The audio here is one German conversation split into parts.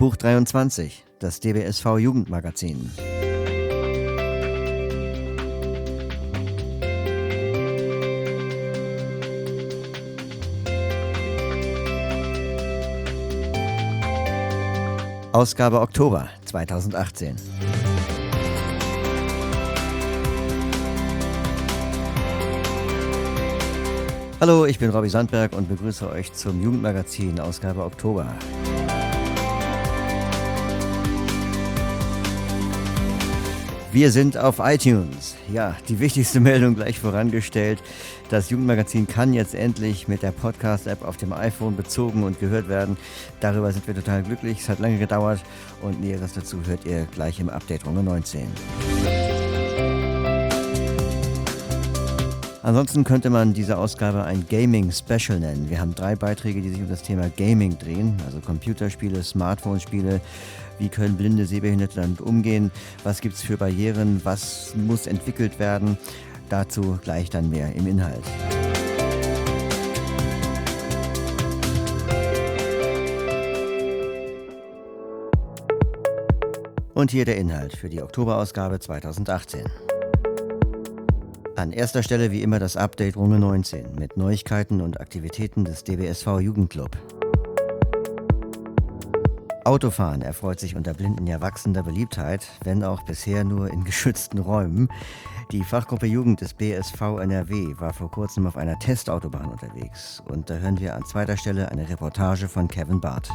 Buch 23, das DBSV Jugendmagazin. Ausgabe Oktober 2018. Hallo, ich bin Robby Sandberg und begrüße euch zum Jugendmagazin Ausgabe Oktober. Wir sind auf iTunes. Ja, die wichtigste Meldung gleich vorangestellt. Das Jugendmagazin kann jetzt endlich mit der Podcast-App auf dem iPhone bezogen und gehört werden. Darüber sind wir total glücklich. Es hat lange gedauert und Näheres dazu hört ihr gleich im Update Runde 19. Ansonsten könnte man diese Ausgabe ein Gaming-Special nennen. Wir haben 3 Beiträge, die sich um das Thema Gaming drehen, also Computerspiele, Smartphone-Spiele. Wie können blinde Sehbehinderte damit umgehen? Was gibt es für Barrieren? Was muss entwickelt werden? Dazu gleich dann mehr im Inhalt. Und hier der Inhalt für die Oktoberausgabe 2018. An erster Stelle wie immer das Update Runde 19 mit Neuigkeiten und Aktivitäten des DBSV Jugendclub. Autofahren erfreut sich unter Blinden ja wachsender Beliebtheit, wenn auch bisher nur in geschützten Räumen. Die Fachgruppe Jugend des BSV NRW war vor kurzem auf einer Testautobahn unterwegs. Und da hören wir an zweiter Stelle eine Reportage von Kevin Barth.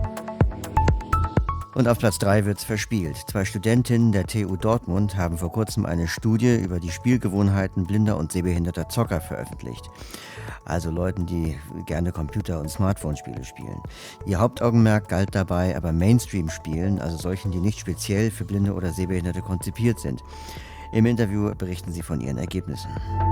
Und auf Platz 3 wird's verspielt. 2 Studentinnen der TU Dortmund haben vor kurzem eine Studie über die Spielgewohnheiten blinder und sehbehinderter Zocker veröffentlicht. Also Leuten, die gerne Computer- und Smartphone-Spiele spielen. Ihr Hauptaugenmerk galt dabei aber Mainstream-Spielen, also solchen, die nicht speziell für Blinde oder Sehbehinderte konzipiert sind. Im Interview berichten sie von ihren Ergebnissen.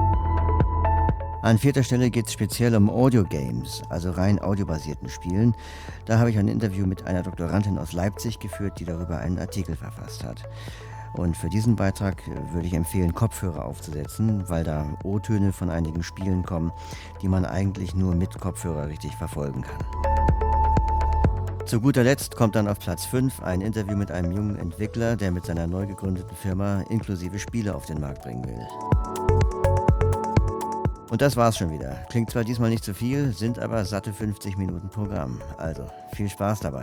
An 4. Stelle geht es speziell um Audio-Games, also rein audiobasierten Spielen. Da habe ich ein Interview mit einer Doktorandin aus Leipzig geführt, die darüber einen Artikel verfasst hat. Und für diesen Beitrag würde ich empfehlen, Kopfhörer aufzusetzen, weil da O-Töne von einigen Spielen kommen, die man eigentlich nur mit Kopfhörer richtig verfolgen kann. Zu guter Letzt kommt dann auf Platz 5 ein Interview mit einem jungen Entwickler, der mit seiner neu gegründeten Firma inklusive Spiele auf den Markt bringen will. Und das war's schon wieder. Klingt zwar diesmal nicht so viel, sind aber satte 50 Minuten Programm. Also, viel Spaß dabei.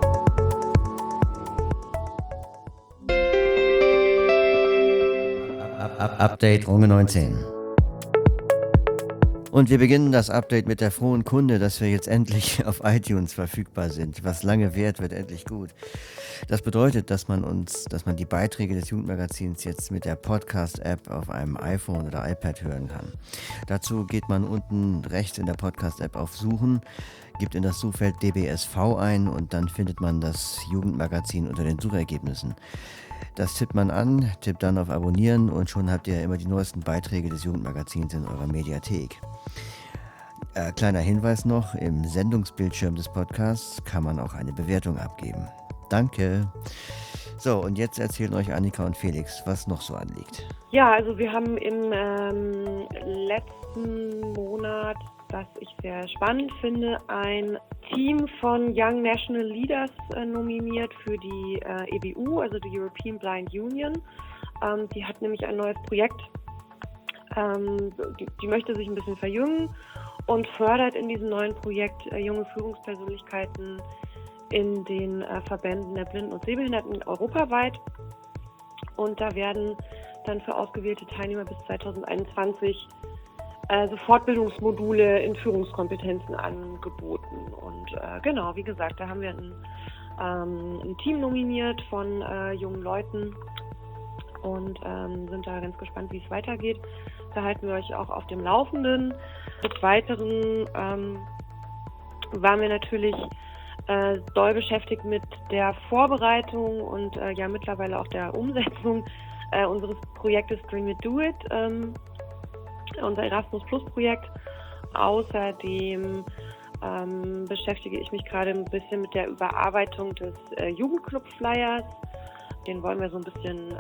Update Runde 19. Und wir beginnen das Update mit der frohen Kunde, dass wir jetzt endlich auf iTunes verfügbar sind. Was lange währt, wird endlich gut. Das bedeutet, dass man die Beiträge des Jugendmagazins jetzt mit der Podcast-App auf einem iPhone oder iPad hören kann. Dazu geht man unten rechts in der Podcast-App auf Suchen, gibt in das Suchfeld DBSV ein und dann findet man das Jugendmagazin unter den Suchergebnissen. Das tippt man an, tippt dann auf Abonnieren und schon habt ihr immer die neuesten Beiträge des Jugendmagazins in eurer Mediathek. Kleiner Hinweis noch, im Sendungsbildschirm des Podcasts kann man auch eine Bewertung abgeben. Danke. So, und jetzt erzählen euch Annika und Felix, was noch so anliegt. Ja, also wir haben im letzten Monat, was ich sehr spannend finde, ein Team von Young National Leaders nominiert für die EBU, also die European Blind Union. Die hat nämlich ein neues Projekt, die möchte sich ein bisschen verjüngen und fördert in diesem neuen Projekt junge Führungspersönlichkeiten in den Verbänden der Blinden und Sehbehinderten europaweit. Und da werden dann für ausgewählte Teilnehmer bis 2021 so Fortbildungsmodule in Führungskompetenzen angeboten. Und genau, wie gesagt, da haben wir ein Team nominiert von jungen Leuten und sind da ganz gespannt, wie es weitergeht. Da halten wir euch auch auf dem Laufenden. Des Weiteren waren wir natürlich doll beschäftigt mit der Vorbereitung und ja mittlerweile auch der Umsetzung unseres Projektes Dream It, Do It, unser Erasmus Plus Projekt. Außerdem beschäftige ich mich gerade ein bisschen mit der Überarbeitung des Jugendclub-Flyers. Den wollen wir so ein bisschen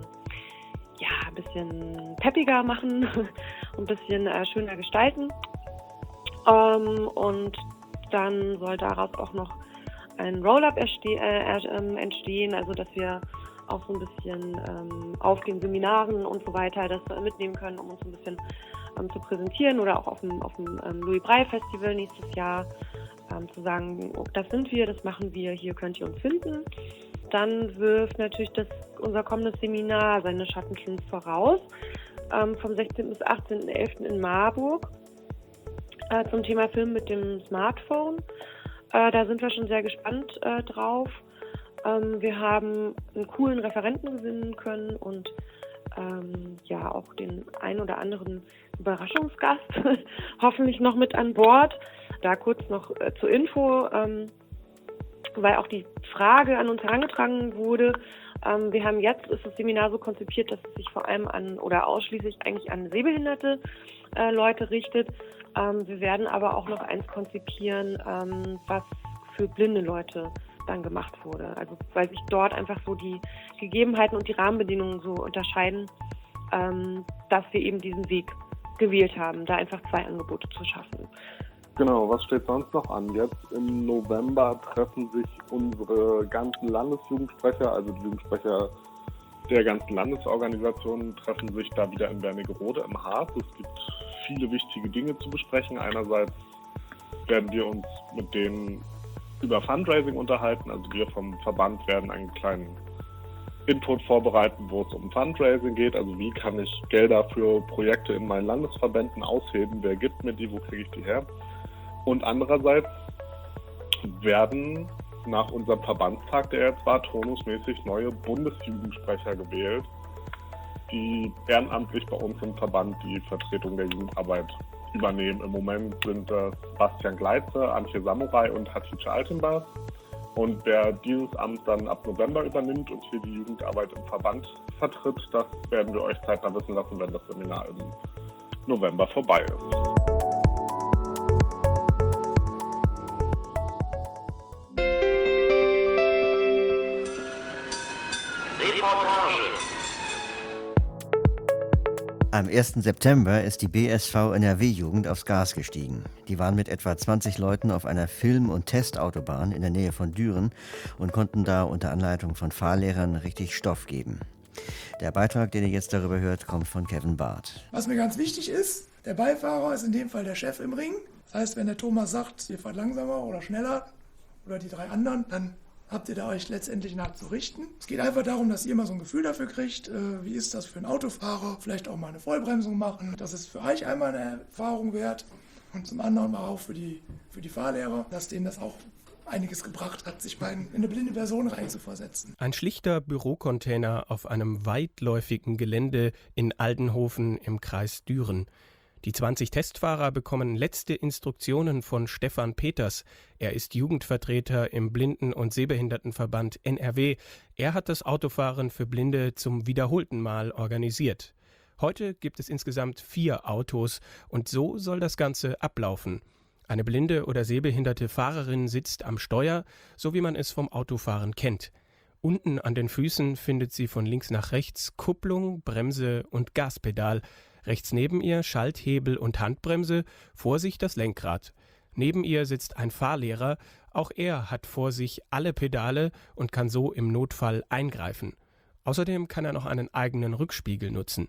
peppiger machen und ein bisschen schöner gestalten. Und dann soll daraus auch noch ein Roll-up entstehen, also dass wir auch so ein bisschen auf den Seminaren und so weiter das mitnehmen können, um uns ein bisschen zu präsentieren oder auch auf dem Louis Braille Festival nächstes Jahr zu sagen, oh, das sind wir, das machen wir, hier könnt ihr uns finden. Dann wirft natürlich unser kommendes Seminar seine Schatten schon voraus, vom 16. bis 18.11. in Marburg zum Thema Film mit dem Smartphone. Da sind wir schon sehr gespannt drauf. Wir haben einen coolen Referenten gewinnen können und auch den ein oder anderen Überraschungsgast hoffentlich noch mit an Bord. Da kurz noch zur Info, weil auch die Frage an uns herangetragen wurde. Wir haben jetzt, ist das Seminar so konzipiert, dass es sich vor allem ausschließlich eigentlich an sehbehinderte Leute richtet. Wir werden aber auch noch eins konzipieren, was für blinde Leute dann gemacht wurde. Also weil sich dort einfach so die Gegebenheiten und die Rahmenbedingungen so unterscheiden, dass wir eben diesen Weg gewählt haben, da einfach 2 Angebote zu schaffen. Genau, was steht sonst noch an? Jetzt im November treffen sich unsere ganzen Landesjugendsprecher, also die Jugendsprecher der ganzen Landesorganisationen, treffen sich da wieder in Wernigerode im Harz. Es gibt viele wichtige Dinge zu besprechen. Einerseits werden wir uns mit denen über Fundraising unterhalten. Also wir vom Verband werden einen kleinen Input vorbereiten, wo es um Fundraising geht. Also wie kann ich Gelder für Projekte in meinen Landesverbänden ausheben? Wer gibt mir die? Wo kriege ich die her? Und andererseits werden nach unserem Verbandstag, der jetzt war, turnusmäßig neue Bundesjugendsprecher gewählt, die ehrenamtlich bei uns im Verband die Vertretung der Jugendarbeit übernehmen. Im Moment sind das Bastian Gleitze, Antje Samurai und Hatice Altenbach. Und wer dieses Amt dann ab November übernimmt und hier die Jugendarbeit im Verband vertritt, das werden wir euch zeitnah wissen lassen, wenn das Seminar im November vorbei ist. Am 1. September ist die BSV NRW-Jugend aufs Gas gestiegen. Die waren mit etwa 20 Leuten auf einer Film- und Testautobahn in der Nähe von Düren und konnten da unter Anleitung von Fahrlehrern richtig Stoff geben. Der Beitrag, den ihr jetzt darüber hört, kommt von Kevin Barth. Was mir ganz wichtig ist, der Beifahrer ist in dem Fall der Chef im Ring. Das heißt, wenn der Thomas sagt, ihr fahrt langsamer oder schneller oder die 3 anderen, dann habt ihr da euch letztendlich nach zu richten. Es geht einfach darum, dass ihr mal so ein Gefühl dafür kriegt, wie ist das für einen Autofahrer, vielleicht auch mal eine Vollbremsung machen. Das ist für euch einmal eine Erfahrung wert und zum anderen auch für die Fahrlehrer, dass denen das auch einiges gebracht hat, sich mal in eine blinde Person reinzuversetzen. Ein schlichter Bürocontainer auf einem weitläufigen Gelände in Aldenhofen im Kreis Düren. Die 20 Testfahrer bekommen letzte Instruktionen von Stefan Peters. Er ist Jugendvertreter im Blinden- und Sehbehindertenverband NRW. Er hat das Autofahren für Blinde zum wiederholten Mal organisiert. Heute gibt es insgesamt 4 Autos und so soll das Ganze ablaufen. Eine blinde oder sehbehinderte Fahrerin sitzt am Steuer, so wie man es vom Autofahren kennt. Unten an den Füßen findet sie von links nach rechts Kupplung, Bremse und Gaspedal. Rechts neben ihr Schalthebel und Handbremse, vor sich das Lenkrad. Neben ihr sitzt ein Fahrlehrer, auch er hat vor sich alle Pedale und kann so im Notfall eingreifen. Außerdem kann er noch einen eigenen Rückspiegel nutzen.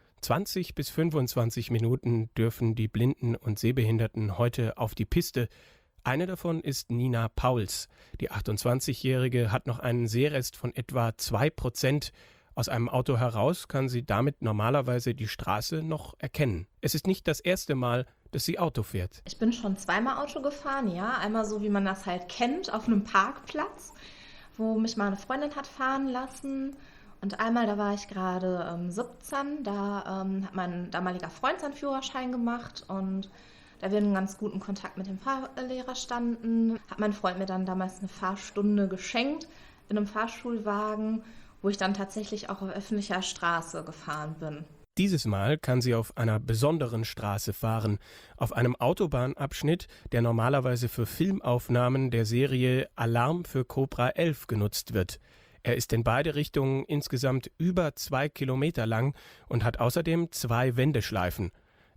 20 bis 25 Minuten dürfen die Blinden und Sehbehinderten heute auf die Piste. Eine davon ist Nina Pauls. Die 28-Jährige hat noch einen Sehrest von etwa 2%. Aus einem Auto heraus kann sie damit normalerweise die Straße noch erkennen. Es ist nicht das erste Mal, dass sie Auto fährt. Ich bin schon 2-mal Auto gefahren, ja. Einmal so, wie man das halt kennt, auf einem Parkplatz, wo mich meine Freundin hat fahren lassen. Und einmal, da war ich gerade 17, da hat mein damaliger Freund seinen Führerschein gemacht und da wir in einem ganz guten Kontakt mit dem Fahrlehrer standen, hat mein Freund mir dann damals eine Fahrstunde geschenkt in einem Fahrschulwagen, wo ich dann tatsächlich auch auf öffentlicher Straße gefahren bin. Dieses Mal kann sie auf einer besonderen Straße fahren, auf einem Autobahnabschnitt, der normalerweise für Filmaufnahmen der Serie Alarm für Cobra 11 genutzt wird. Er ist in beide Richtungen insgesamt über 2 Kilometer lang und hat außerdem 2 Wendeschleifen.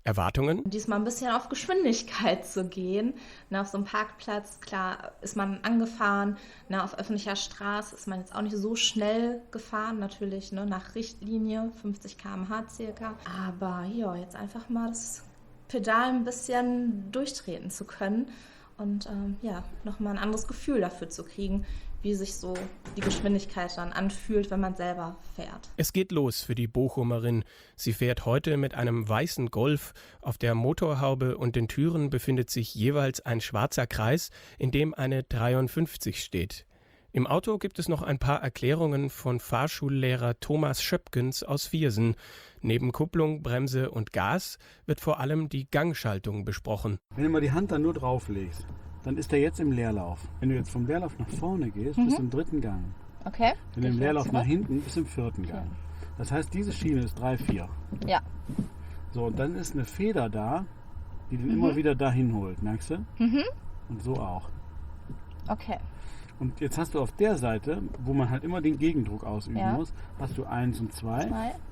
Erwartungen? Diesmal ein bisschen auf Geschwindigkeit zu gehen. Auf so einem Parkplatz, klar, ist man angefahren. Auf öffentlicher Straße ist man jetzt auch nicht so schnell gefahren, natürlich nach Richtlinie, 50 km/h circa. Aber ja, jetzt einfach mal das Pedal ein bisschen durchtreten zu können und nochmal ein anderes Gefühl dafür zu kriegen, wie sich so die Geschwindigkeit dann anfühlt, wenn man selber fährt. Es geht los für die Bochumerin. Sie fährt heute mit einem weißen Golf. Auf der Motorhaube und den Türen befindet sich jeweils ein schwarzer Kreis, in dem eine 53 steht. Im Auto gibt es noch ein paar Erklärungen von Fahrschullehrer Thomas Schöpkens aus Viersen. Neben Kupplung, Bremse und Gas wird vor allem die Gangschaltung besprochen. Wenn du mal die Hand da nur drauf legst, dann ist er jetzt im Leerlauf. Wenn du jetzt vom Leerlauf nach vorne gehst, bist du im 3. Gang. Okay. Wenn du im Leerlauf nach hinten bist, du im 4. Gang. Das heißt, diese Schiene ist 3, 4. Ja. So, und dann ist eine Feder da, die den immer wieder dahin holt, merkst du? Und so auch. Okay. Und jetzt hast du auf der Seite, wo man halt immer den Gegendruck ausüben muss, hast du 1 und 2.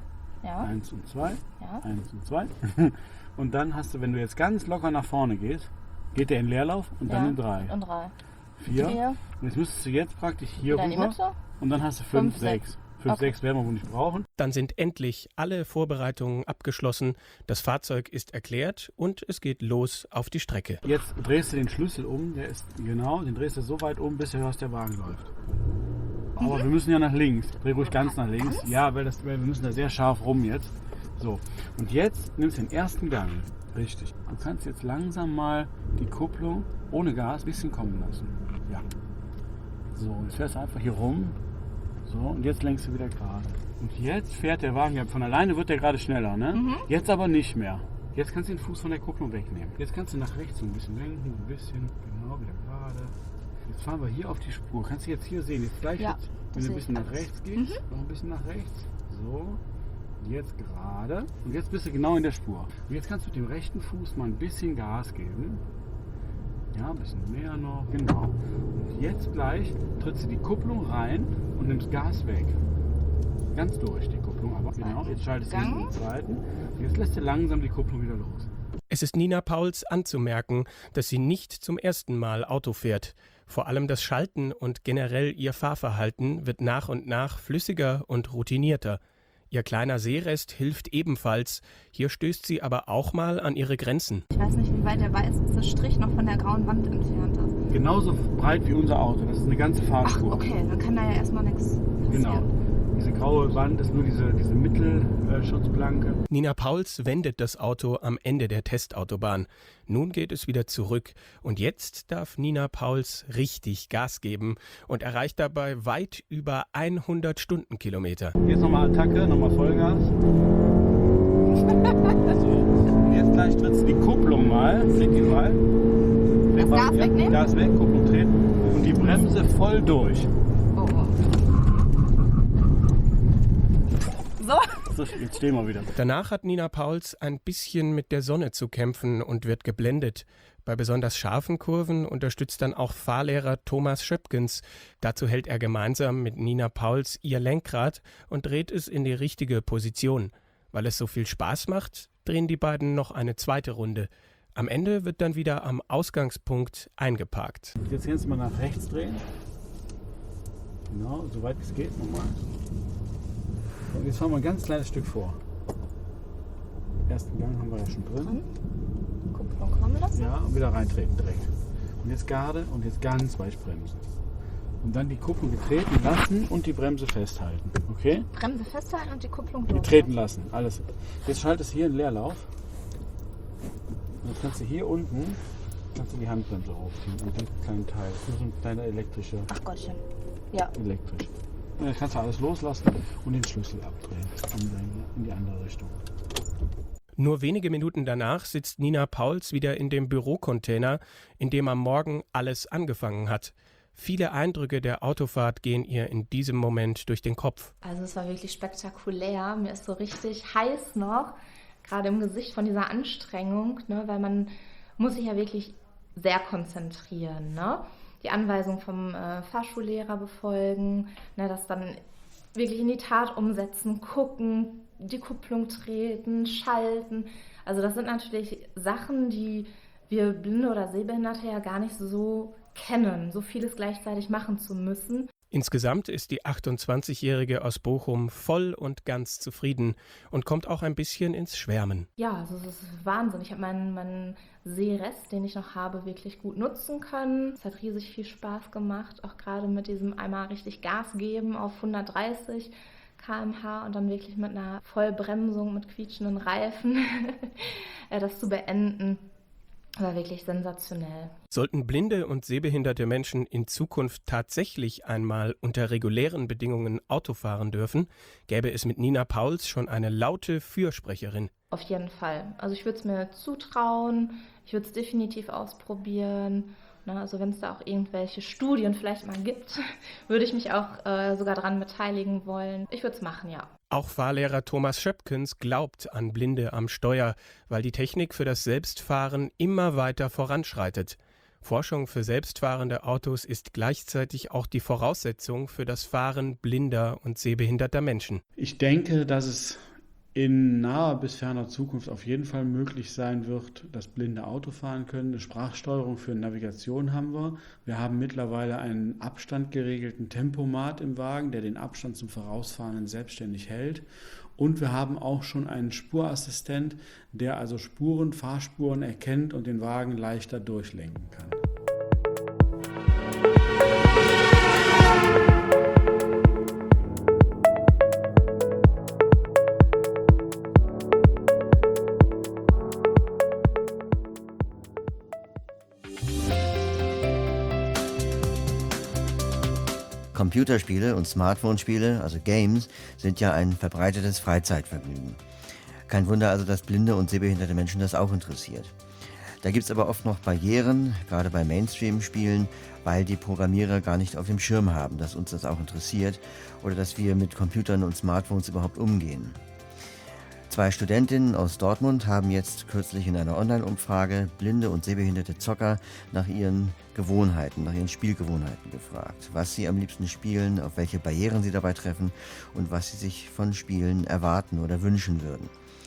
1 und 2. 1 und 2. Und dann hast du, wenn du jetzt ganz locker nach vorne gehst, geht der in Leerlauf und dann in 3. Und 3. 4. Und jetzt müsstest du jetzt praktisch hier rüber und dann hast du 5, 6. 5, 6 werden wir wohl nicht brauchen. Dann sind endlich alle Vorbereitungen abgeschlossen, das Fahrzeug ist erklärt und es geht los auf die Strecke. Jetzt drehst du den Schlüssel um, den drehst du so weit um, bis du hörst, der Wagen läuft. Aber wir müssen ja nach links. Dreh ruhig ganz nach links. Ja, weil wir müssen da sehr scharf rum jetzt. So, und jetzt nimmst du den 1. Gang. Richtig. Du kannst jetzt langsam mal die Kupplung ohne Gas ein bisschen kommen lassen. Ja. So, jetzt fährst du einfach hier rum. So, und jetzt lenkst du wieder gerade. Und jetzt fährt der Wagen, ja, von alleine wird der gerade schneller, ne? Jetzt aber nicht mehr. Jetzt kannst du den Fuß von der Kupplung wegnehmen. Jetzt kannst du nach rechts so ein bisschen lenken, ein bisschen, genau, wieder gerade. Jetzt fahren wir hier auf die Spur. Kannst du jetzt hier sehen, jetzt gleich, wenn du ein bisschen nach rechts gehst, noch ein bisschen nach rechts. So, jetzt gerade. Und jetzt bist du genau in der Spur. Und jetzt kannst du mit dem rechten Fuß mal ein bisschen Gas geben. Ja, ein bisschen mehr noch, genau. Und jetzt gleich trittst du die Kupplung rein und nimmst Gas weg. Ganz durch die Kupplung, aber genau. Jetzt schaltest du den 2. Und jetzt lässt du langsam die Kupplung wieder los. Es ist Nina Pauls anzumerken, dass sie nicht zum ersten Mal Auto fährt. Vor allem das Schalten und generell ihr Fahrverhalten wird nach und nach flüssiger und routinierter. Ihr kleiner Seerest hilft ebenfalls. Hier stößt sie aber auch mal an ihre Grenzen. Ich weiß nicht, wie weit der weiße Strich noch von der grauen Wand entfernt ist. Genauso breit wie unser Auto. Das ist eine ganze Fahrspur. Ach, okay, dann kann da ja erstmal nichts passieren. Genau. Diese graue Wand ist nur diese Mittelschutzplanke. Nina Pauls wendet das Auto am Ende der Testautobahn. Nun geht es wieder zurück. Und jetzt darf Nina Pauls richtig Gas geben und erreicht dabei weit über 100 Stundenkilometer. Jetzt nochmal Attacke, nochmal Vollgas. So. Und jetzt gleich trittst du die Kupplung mal. Klick die mal. Das Gas wegnehmen? Gas weg, Kupplung treten. Und die Bremse voll durch. Oh. So, jetzt stehen wir wieder. Danach hat Nina Pauls ein bisschen mit der Sonne zu kämpfen und wird geblendet. Bei besonders scharfen Kurven unterstützt dann auch Fahrlehrer Thomas Schöpkens. Dazu hält er gemeinsam mit Nina Pauls ihr Lenkrad und dreht es in die richtige Position. Weil es so viel Spaß macht, drehen die beiden noch eine zweite Runde. Am Ende wird dann wieder am Ausgangspunkt eingeparkt. Jetzt kannst du mal nach rechts drehen. Genau, soweit es geht nochmal. Und jetzt fahren wir ein ganz kleines Stück vor. Den ersten Gang haben wir ja schon drin. Kupplung kommen lassen? Ja, und wieder reintreten direkt. Und jetzt gerade und jetzt ganz weich bremsen. Und dann die Kupplung getreten lassen und die Bremse festhalten. Okay? Bremse festhalten und die Kupplung getreten lassen, alles. Jetzt schaltest du hier in Leerlauf. Und jetzt kannst du hier unten die Handbremse hochziehen und den kleinen Teil. Das ist nur so ein kleiner elektrischer. Ach Gottchen. Ja. Elektrisch. Und jetzt kannst du alles loslassen und den Schlüssel abdrehen in die andere Richtung. Nur wenige Minuten danach sitzt Nina Pauls wieder in dem Bürocontainer, in dem am Morgen alles angefangen hat. Viele Eindrücke der Autofahrt gehen ihr in diesem Moment durch den Kopf. Also es war wirklich spektakulär. Mir ist so richtig heiß noch, gerade im Gesicht von dieser Anstrengung, ne, weil man muss sich ja wirklich sehr konzentrieren, ne? Die Anweisung vom Fahrschullehrer befolgen, ne, das dann wirklich in die Tat umsetzen, gucken, die Kupplung treten, schalten. Also das sind natürlich Sachen, die wir Blinde oder Sehbehinderte ja gar nicht so kennen, so vieles gleichzeitig machen zu müssen. Insgesamt ist die 28-Jährige aus Bochum voll und ganz zufrieden und kommt auch ein bisschen ins Schwärmen. Ja, also es ist Wahnsinn. Ich habe meinen Sehrest, den ich noch habe, wirklich gut nutzen können. Es hat riesig viel Spaß gemacht, auch gerade mit diesem einmal richtig Gas geben auf 130 km/h und dann wirklich mit einer Vollbremsung, mit quietschenden Reifen das zu beenden. War wirklich sensationell. Sollten blinde und sehbehinderte Menschen in Zukunft tatsächlich einmal unter regulären Bedingungen Auto fahren dürfen, gäbe es mit Nina Pauls schon eine laute Fürsprecherin. Auf jeden Fall. Also ich würde es mir zutrauen, ich würde es definitiv ausprobieren. Also wenn es da auch irgendwelche Studien vielleicht mal gibt, würde ich mich auch sogar daran beteiligen wollen. Ich würde es machen, ja. Auch Fahrlehrer Thomas Schöpkens glaubt an Blinde am Steuer, weil die Technik für das Selbstfahren immer weiter voranschreitet. Forschung für selbstfahrende Autos ist gleichzeitig auch die Voraussetzung für das Fahren blinder und sehbehinderter Menschen. Ich denke, dass es in naher bis ferner Zukunft auf jeden Fall möglich sein wird, dass Blinde Auto fahren können. Eine Sprachsteuerung für Navigation haben wir. Wir haben mittlerweile einen Abstand geregelten Tempomat im Wagen, der den Abstand zum Vorausfahrenden selbstständig hält. Und wir haben auch schon einen Spurassistent, der also Fahrspuren erkennt und den Wagen leichter durchlenken kann. Computerspiele und Smartphone-Spiele, also Games, sind ja ein verbreitetes Freizeitvergnügen. Kein Wunder also, dass blinde und sehbehinderte Menschen das auch interessiert. Da gibt es aber oft noch Barrieren, gerade bei Mainstream-Spielen, weil die Programmierer gar nicht auf dem Schirm haben, dass uns das auch interessiert oder dass wir mit Computern und Smartphones überhaupt umgehen. 2 Studentinnen aus Dortmund haben jetzt kürzlich in einer Online-Umfrage blinde und sehbehinderte Zocker nach ihren Gewohnheiten, nach ihren Spielgewohnheiten gefragt. Was sie am liebsten spielen, auf welche Barrieren sie dabei treffen und was sie sich von Spielen erwarten oder wünschen würden.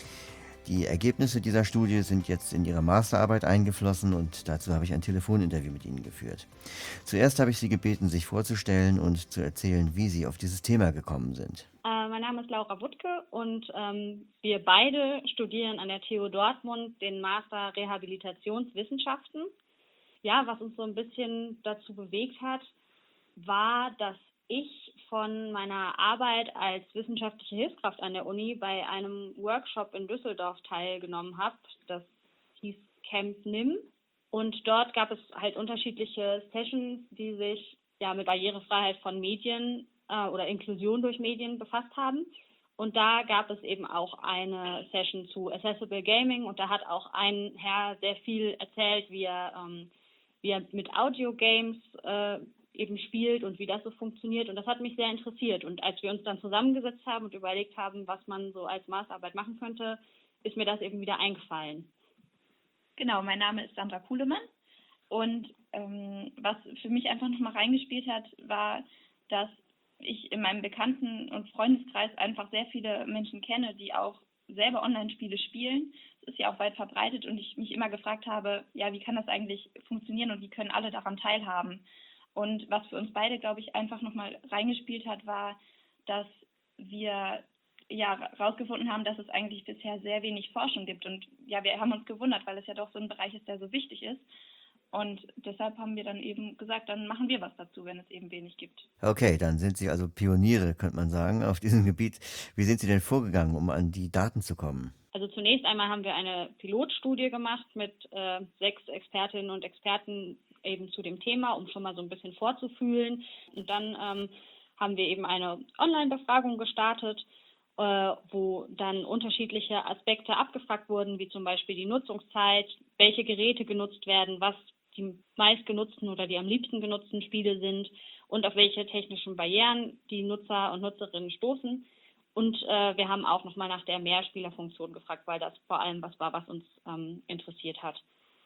Die Ergebnisse dieser Studie sind jetzt in ihre Masterarbeit eingeflossen und dazu habe ich ein Telefoninterview mit ihnen geführt. Zuerst habe ich sie gebeten, sich vorzustellen und zu erzählen, wie sie auf dieses Thema gekommen sind. Mein Name ist Laura Wuttke und wir beide studieren an der TU Dortmund den Master Rehabilitationswissenschaften. Ja, was uns so ein bisschen dazu bewegt hat, war, dass ich von meiner Arbeit als wissenschaftliche Hilfskraft an der Uni bei einem Workshop in Düsseldorf teilgenommen habe. Das hieß Camp NIM. Und dort gab es halt unterschiedliche Sessions, die sich ja mit Barrierefreiheit von Medien oder Inklusion durch Medien befasst haben. Und da gab es eben auch eine Session zu Accessible Gaming und da hat auch ein Herr sehr viel erzählt, wie er mit Audio-Games eben spielt und wie das so funktioniert. Und das hat mich sehr interessiert. Und als wir uns dann zusammengesetzt haben und überlegt haben, was man so als Masterarbeit machen könnte, ist mir das eben wieder eingefallen. Genau, mein Name ist Sandra Kuhlemann. Und was für mich einfach nochmal reingespielt hat, war, dass ich in meinem Bekannten- und Freundeskreis einfach sehr viele Menschen kenne, die auch selber Online-Spiele spielen. Das ist ja auch weit verbreitet und ich mich immer gefragt habe, ja, wie kann das eigentlich funktionieren und wie können alle daran teilhaben? Und was für uns beide, glaube ich, einfach nochmal reingespielt hat, war, dass wir ja rausgefunden haben, dass es eigentlich bisher sehr wenig Forschung gibt. Und ja, wir haben uns gewundert, weil es ja doch so ein Bereich ist, der so wichtig ist. Und deshalb haben wir dann eben gesagt, dann machen wir was dazu, wenn es eben wenig gibt. Okay, dann sind Sie also Pioniere, könnte man sagen, auf diesem Gebiet. Wie sind Sie denn vorgegangen, um an die Daten zu kommen? Also zunächst einmal haben wir eine Pilotstudie gemacht mit 6 Expertinnen und Experten eben zu dem Thema, um schon mal so ein bisschen vorzufühlen. Und dann haben wir eben eine Online-Befragung gestartet, wo dann unterschiedliche Aspekte abgefragt wurden, wie zum Beispiel die Nutzungszeit, welche Geräte genutzt werden, was die meistgenutzten oder die am liebsten genutzten Spiele sind und auf welche technischen Barrieren die Nutzer und Nutzerinnen stoßen. Und wir haben auch nochmal nach der Mehrspielerfunktion gefragt, weil das vor allem was war, was uns interessiert hat.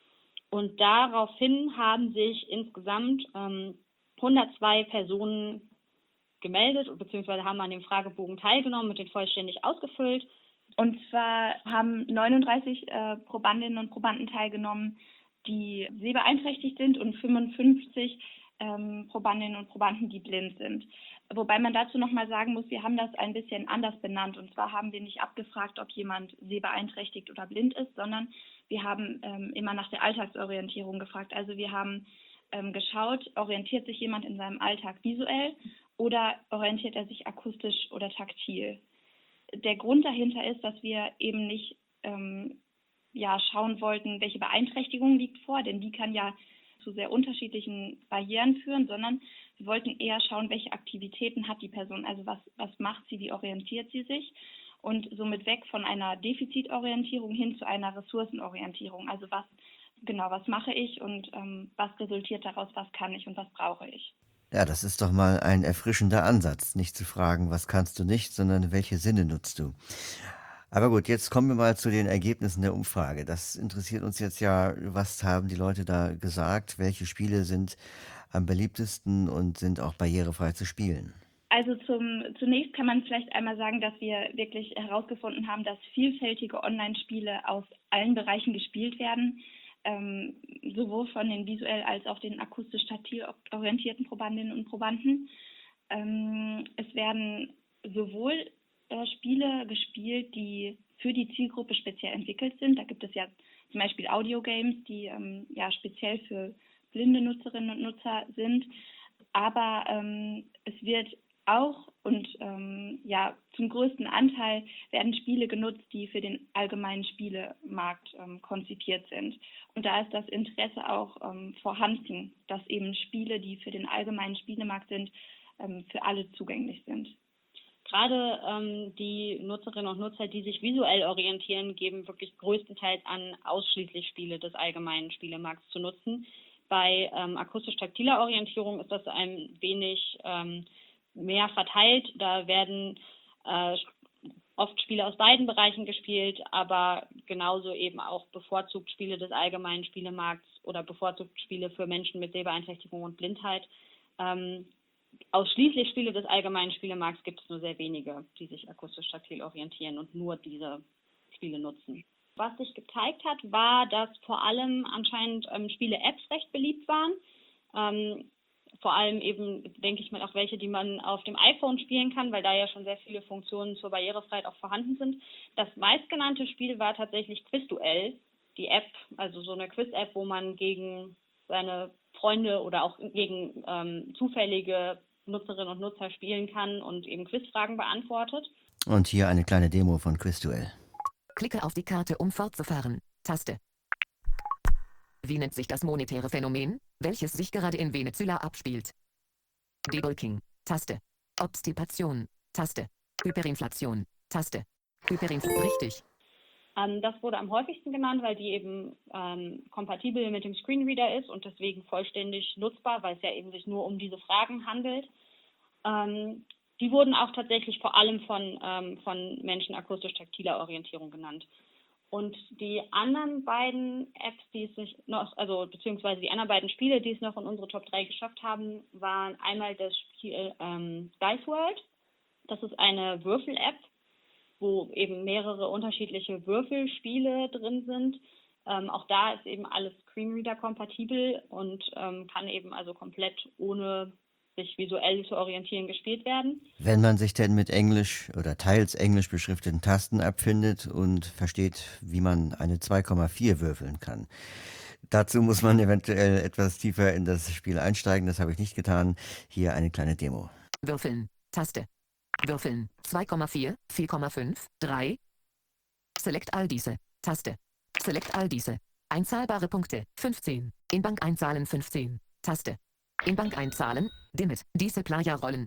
Und daraufhin haben sich insgesamt 102 Personen gemeldet, beziehungsweise haben an dem Fragebogen teilgenommen und den vollständig ausgefüllt. Und zwar haben 39 Probandinnen und Probanden teilgenommen, die sehbeeinträchtigt sind und 55 Probandinnen und Probanden, die blind sind. Wobei man dazu nochmal sagen muss, wir haben das ein bisschen anders benannt. Und zwar haben wir nicht abgefragt, ob jemand sehbeeinträchtigt oder blind ist, sondern wir haben immer nach der Alltagsorientierung gefragt. Also wir haben geschaut, orientiert sich jemand in seinem Alltag visuell oder orientiert er sich akustisch oder taktil. Der Grund dahinter ist, dass wir eben nicht schauen wollten, welche Beeinträchtigung liegt vor, denn die kann ja zu sehr unterschiedlichen Barrieren führen, sondern wir wollten eher schauen, welche Aktivitäten hat die Person, also was macht sie, wie orientiert sie sich und somit weg von einer Defizitorientierung hin zu einer Ressourcenorientierung. Also was mache ich und was resultiert daraus, was kann ich und was brauche ich. Ja, das ist doch mal ein erfrischender Ansatz, nicht zu fragen, was kannst du nicht, sondern welche Sinne nutzt du. Aber gut, jetzt kommen wir mal zu den Ergebnissen der Umfrage. Das interessiert uns jetzt ja, was haben die Leute da gesagt, welche Spiele sind am beliebtesten und sind auch barrierefrei zu spielen. Also zunächst kann man vielleicht einmal sagen, dass wir wirklich herausgefunden haben, dass vielfältige Online-Spiele aus allen Bereichen gespielt werden, sowohl von den visuell als auch den akustisch taktil orientierten Probandinnen und Probanden. Es werden sowohl Spiele gespielt, die für die Zielgruppe speziell entwickelt sind. Da gibt es ja zum Beispiel Audiogames, die speziell für blinde Nutzerinnen und Nutzer sind. Aber es wird auch und zum größten Anteil werden Spiele genutzt, die für den allgemeinen Spielemarkt konzipiert sind. Und da ist das Interesse auch vorhanden, dass eben Spiele, die für den allgemeinen Spielemarkt sind, für alle zugänglich sind. Gerade die Nutzerinnen und Nutzer, die sich visuell orientieren, geben wirklich größtenteils an, ausschließlich Spiele des allgemeinen Spielemarkts zu nutzen. Bei akustisch-taktiler Orientierung ist das ein wenig mehr verteilt. Da werden oft Spiele aus beiden Bereichen gespielt, aber genauso eben auch bevorzugt Spiele des allgemeinen Spielemarkts oder bevorzugt Spiele für Menschen mit Sehbeeinträchtigung und Blindheit. Ausschließlich Spiele des allgemeinen Spielemarkts gibt es nur sehr wenige, die sich akustisch-taktil orientieren und nur diese Spiele nutzen. Was sich gezeigt hat, war, dass vor allem anscheinend Spiele-Apps recht beliebt waren. Vor allem eben, denke ich mal, auch welche, die man auf dem iPhone spielen kann, weil da ja schon sehr viele Funktionen zur Barrierefreiheit auch vorhanden sind. Das meistgenannte Spiel war tatsächlich Quizduell, die App, also so eine Quiz-App, wo man gegen seine Freunde oder auch gegen zufällige Nutzerinnen und Nutzer spielen kann und eben Quizfragen beantwortet. Und hier eine kleine Demo von Quizduell. Klicke auf die Karte, um fortzufahren. Taste. Wie nennt sich das monetäre Phänomen, welches sich gerade in Venezuela abspielt? Debulking. Taste. Obstipation. Taste. Hyperinflation. Taste. Richtig. Das wurde am häufigsten genannt, weil die eben kompatibel mit dem Screenreader ist und deswegen vollständig nutzbar, weil es ja eben sich nur um diese Fragen handelt. Die wurden auch tatsächlich vor allem von Menschen akustisch-taktiler Orientierung genannt. Und die anderen beiden Apps, die es sich noch, also beziehungsweise die anderen beiden Spiele, die es noch in unsere Top 3 geschafft haben, waren einmal das Spiel Dice World. Das ist eine Würfel-App, wo eben mehrere unterschiedliche Würfelspiele drin sind. Auch da ist eben alles Screenreader-kompatibel und kann eben also komplett ohne sich visuell zu orientieren gespielt werden. Wenn man sich denn mit englisch oder teils englisch beschrifteten Tasten abfindet und versteht, wie man eine 2,4 würfeln kann. Dazu muss man eventuell etwas tiefer in das Spiel einsteigen, das habe ich nicht getan. Hier eine kleine Demo. Würfeln. Taste. Würfeln. 2,4, 4,5, 3. Select all diese. Taste. Select all diese. Einzahlbare Punkte. 15. In Bank einzahlen 15. Taste. In Bank einzahlen. Dimmet. Diese Player rollen.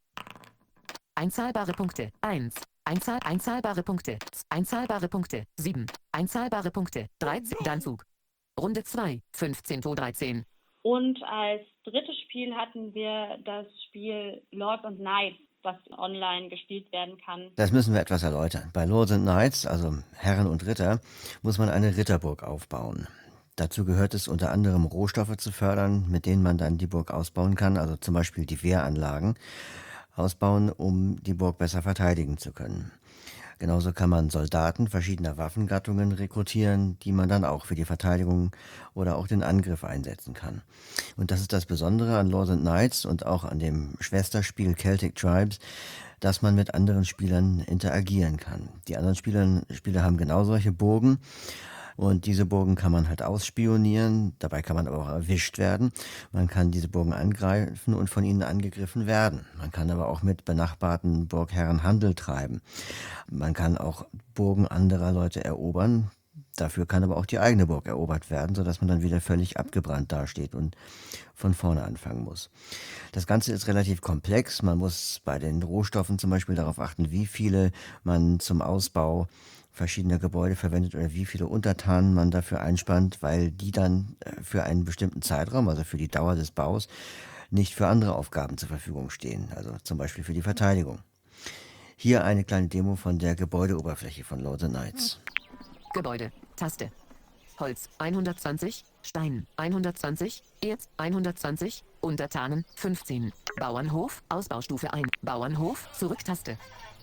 Einzahlbare Punkte. 1. Einzahlbare Punkte. Einzahlbare Punkte. 7. Einzahlbare Punkte. 13. Dann Zug. Runde 2. 15 to 13. Und als drittes Spiel hatten wir das Spiel Lords and Knights, was online gespielt werden kann. Das müssen wir etwas erläutern. Bei Lords and Knights, also Herren und Ritter, muss man eine Ritterburg aufbauen. Dazu gehört es unter anderem, Rohstoffe zu fördern, mit denen man dann die Burg ausbauen kann, also zum Beispiel die Wehranlagen. ausbauen, um die Burg besser verteidigen zu können. Genauso kann man Soldaten verschiedener Waffengattungen rekrutieren, die man dann auch für die Verteidigung oder auch den Angriff einsetzen kann. Und das ist das Besondere an Lords and Knights und auch an dem Schwesterspiel Celtic Tribes, dass man mit anderen Spielern interagieren kann. Die anderen Spieler haben genau solche Burgen. Und diese Burgen kann man halt ausspionieren, dabei kann man aber auch erwischt werden. Man kann diese Burgen angreifen und von ihnen angegriffen werden. Man kann aber auch mit benachbarten Burgherren Handel treiben. Man kann auch Burgen anderer Leute erobern. Dafür kann aber auch die eigene Burg erobert werden, sodass man dann wieder völlig abgebrannt dasteht und von vorne anfangen muss. Das Ganze ist relativ komplex. Man muss bei den Rohstoffen zum Beispiel darauf achten, wie viele man zum Ausbau verschiedener Gebäude verwendet oder wie viele Untertanen man dafür einspannt, weil die dann für einen bestimmten Zeitraum, also für die Dauer des Baus, nicht für andere Aufgaben zur Verfügung stehen, also zum Beispiel für die Verteidigung. Hier eine kleine Demo von der Gebäudeoberfläche von Lords and Knights. Gebäude, Taste. Holz 120, Stein 120, Erz 120, Untertanen 15. Bauernhof, Ausbaustufe 1. Bauernhof, Zurücktaste.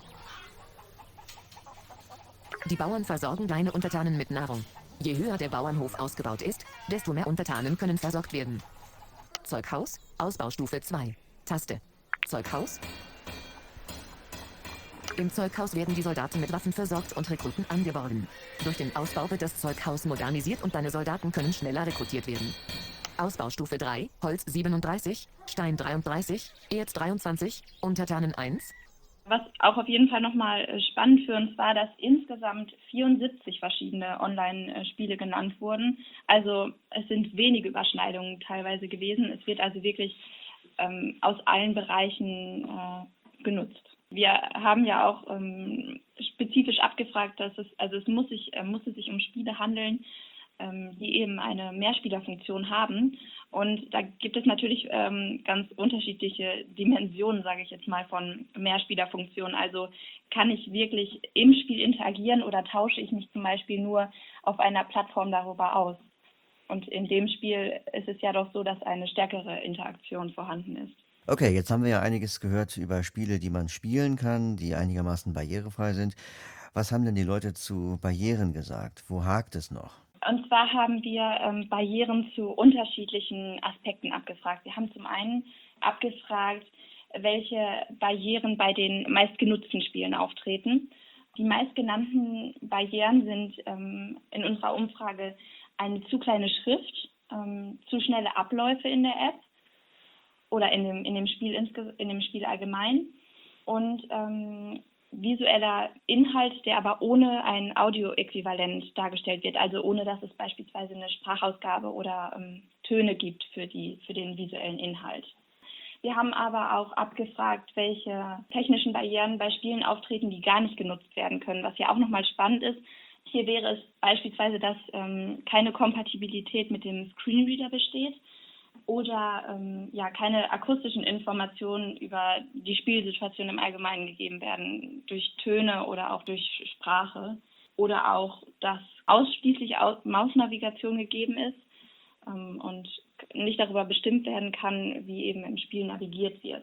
Die Bauern versorgen deine Untertanen mit Nahrung. Je höher der Bauernhof ausgebaut ist, desto mehr Untertanen können versorgt werden. Zeughaus, Ausbaustufe 2. Taste. Zeughaus. Im Zeughaus werden die Soldaten mit Waffen versorgt und Rekruten angeworben. Durch den Ausbau wird das Zeughaus modernisiert und deine Soldaten können schneller rekrutiert werden. Ausbaustufe 3, Holz 37, Stein 33, Erz 23, Untertanen 1. Was auch auf jeden Fall nochmal spannend für uns war, dass insgesamt 74 verschiedene Online-Spiele genannt wurden. Also es sind wenige Überschneidungen teilweise gewesen. Es wird also wirklich aus allen Bereichen genutzt. Wir haben ja auch spezifisch abgefragt, dass es musste sich um Spiele handeln, die eben eine Mehrspielerfunktion haben. Und da gibt es natürlich ganz unterschiedliche Dimensionen, sage ich jetzt mal, von Mehrspielerfunktionen. Also kann ich wirklich im Spiel interagieren oder tausche ich mich zum Beispiel nur auf einer Plattform darüber aus? Und in dem Spiel ist es ja doch so, dass eine stärkere Interaktion vorhanden ist. Okay, jetzt haben wir ja einiges gehört über Spiele, die man spielen kann, die einigermaßen barrierefrei sind. Was haben denn die Leute zu Barrieren gesagt? Wo hakt es noch? Und zwar haben wir Barrieren zu unterschiedlichen Aspekten abgefragt. Wir haben zum einen abgefragt, welche Barrieren bei den meistgenutzten Spielen auftreten. Die meistgenannten Barrieren sind in unserer Umfrage eine zu kleine Schrift, zu schnelle Abläufe in der App oder in dem Spiel allgemein und visueller Inhalt, der aber ohne ein Audioäquivalent dargestellt wird, also ohne dass es beispielsweise eine Sprachausgabe oder Töne gibt für den visuellen Inhalt. Wir haben aber auch abgefragt, welche technischen Barrieren bei Spielen auftreten, die gar nicht genutzt werden können, was ja auch nochmal spannend ist. Hier wäre es beispielsweise, dass keine Kompatibilität mit dem Screenreader besteht oder keine akustischen Informationen über die Spielsituation im Allgemeinen gegeben werden, durch Töne oder auch durch Sprache. Oder auch, dass ausschließlich Mausnavigation gegeben ist und nicht darüber bestimmt werden kann, wie eben im Spiel navigiert wird.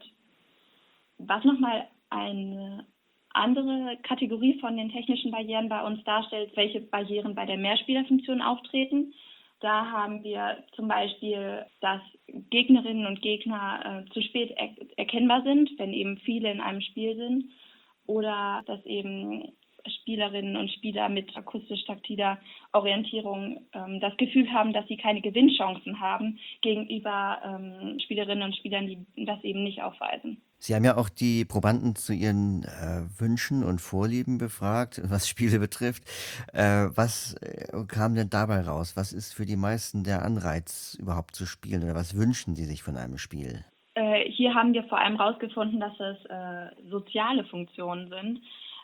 Was nochmal eine andere Kategorie von den technischen Barrieren bei uns darstellt, welche Barrieren bei der Mehrspielerfunktion auftreten. Da haben wir zum Beispiel, dass Gegnerinnen und Gegner zu spät erkennbar sind, wenn eben viele in einem Spiel sind, oder dass eben Spielerinnen und Spieler mit akustisch-taktiler Orientierung das Gefühl haben, dass sie keine Gewinnchancen haben gegenüber Spielerinnen und Spielern, die das eben nicht aufweisen. Sie haben ja auch die Probanden zu ihren Wünschen und Vorlieben befragt, was Spiele betrifft. Was kam denn dabei raus? Was ist für die meisten der Anreiz, überhaupt zu spielen? Oder was wünschen sie sich von einem Spiel? Hier haben wir vor allem herausgefunden, dass es soziale Funktionen sind,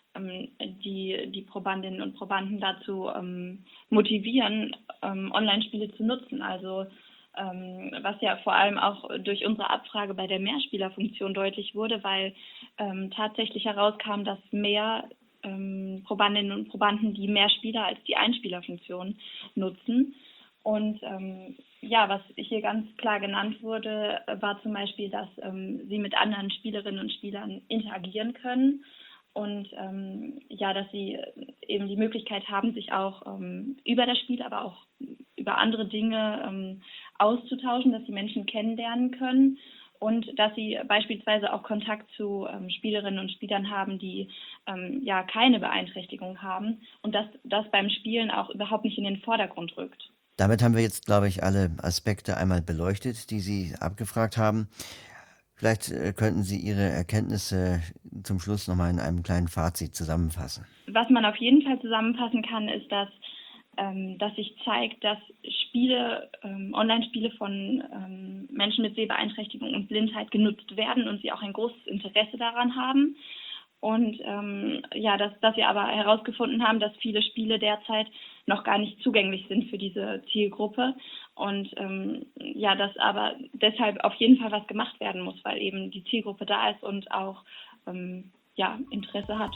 die Probandinnen und Probanden dazu motivieren, Online-Spiele zu nutzen. Also was ja vor allem auch durch unsere Abfrage bei der Mehrspielerfunktion deutlich wurde, weil tatsächlich herauskam, dass mehr Probandinnen und Probanden die Mehrspieler als die Einspielerfunktion nutzen. Und ja, was hier ganz klar genannt wurde, war zum Beispiel, dass sie mit anderen Spielerinnen und Spielern interagieren können und ja, dass sie eben die Möglichkeit haben, sich auch über das Spiel, aber auch über andere Dinge auszutauschen, dass sie Menschen kennenlernen können und dass sie beispielsweise auch Kontakt zu Spielerinnen und Spielern haben, die ja keine Beeinträchtigung haben und dass das beim Spielen auch überhaupt nicht in den Vordergrund rückt. Damit haben wir jetzt, glaube ich, alle Aspekte einmal beleuchtet, die Sie abgefragt haben. Vielleicht könnten Sie Ihre Erkenntnisse zum Schluss nochmal in einem kleinen Fazit zusammenfassen. Was man auf jeden Fall zusammenfassen kann, ist, dass sich zeigt, dass Spiele, Online-Spiele von Menschen mit Sehbeeinträchtigung und Blindheit genutzt werden und sie auch ein großes Interesse daran haben. Und ja, dass wir aber herausgefunden haben, dass viele Spiele derzeit noch gar nicht zugänglich sind für diese Zielgruppe. Und ja, dass aber deshalb auf jeden Fall was gemacht werden muss, weil eben die Zielgruppe da ist und auch ja, Interesse hat.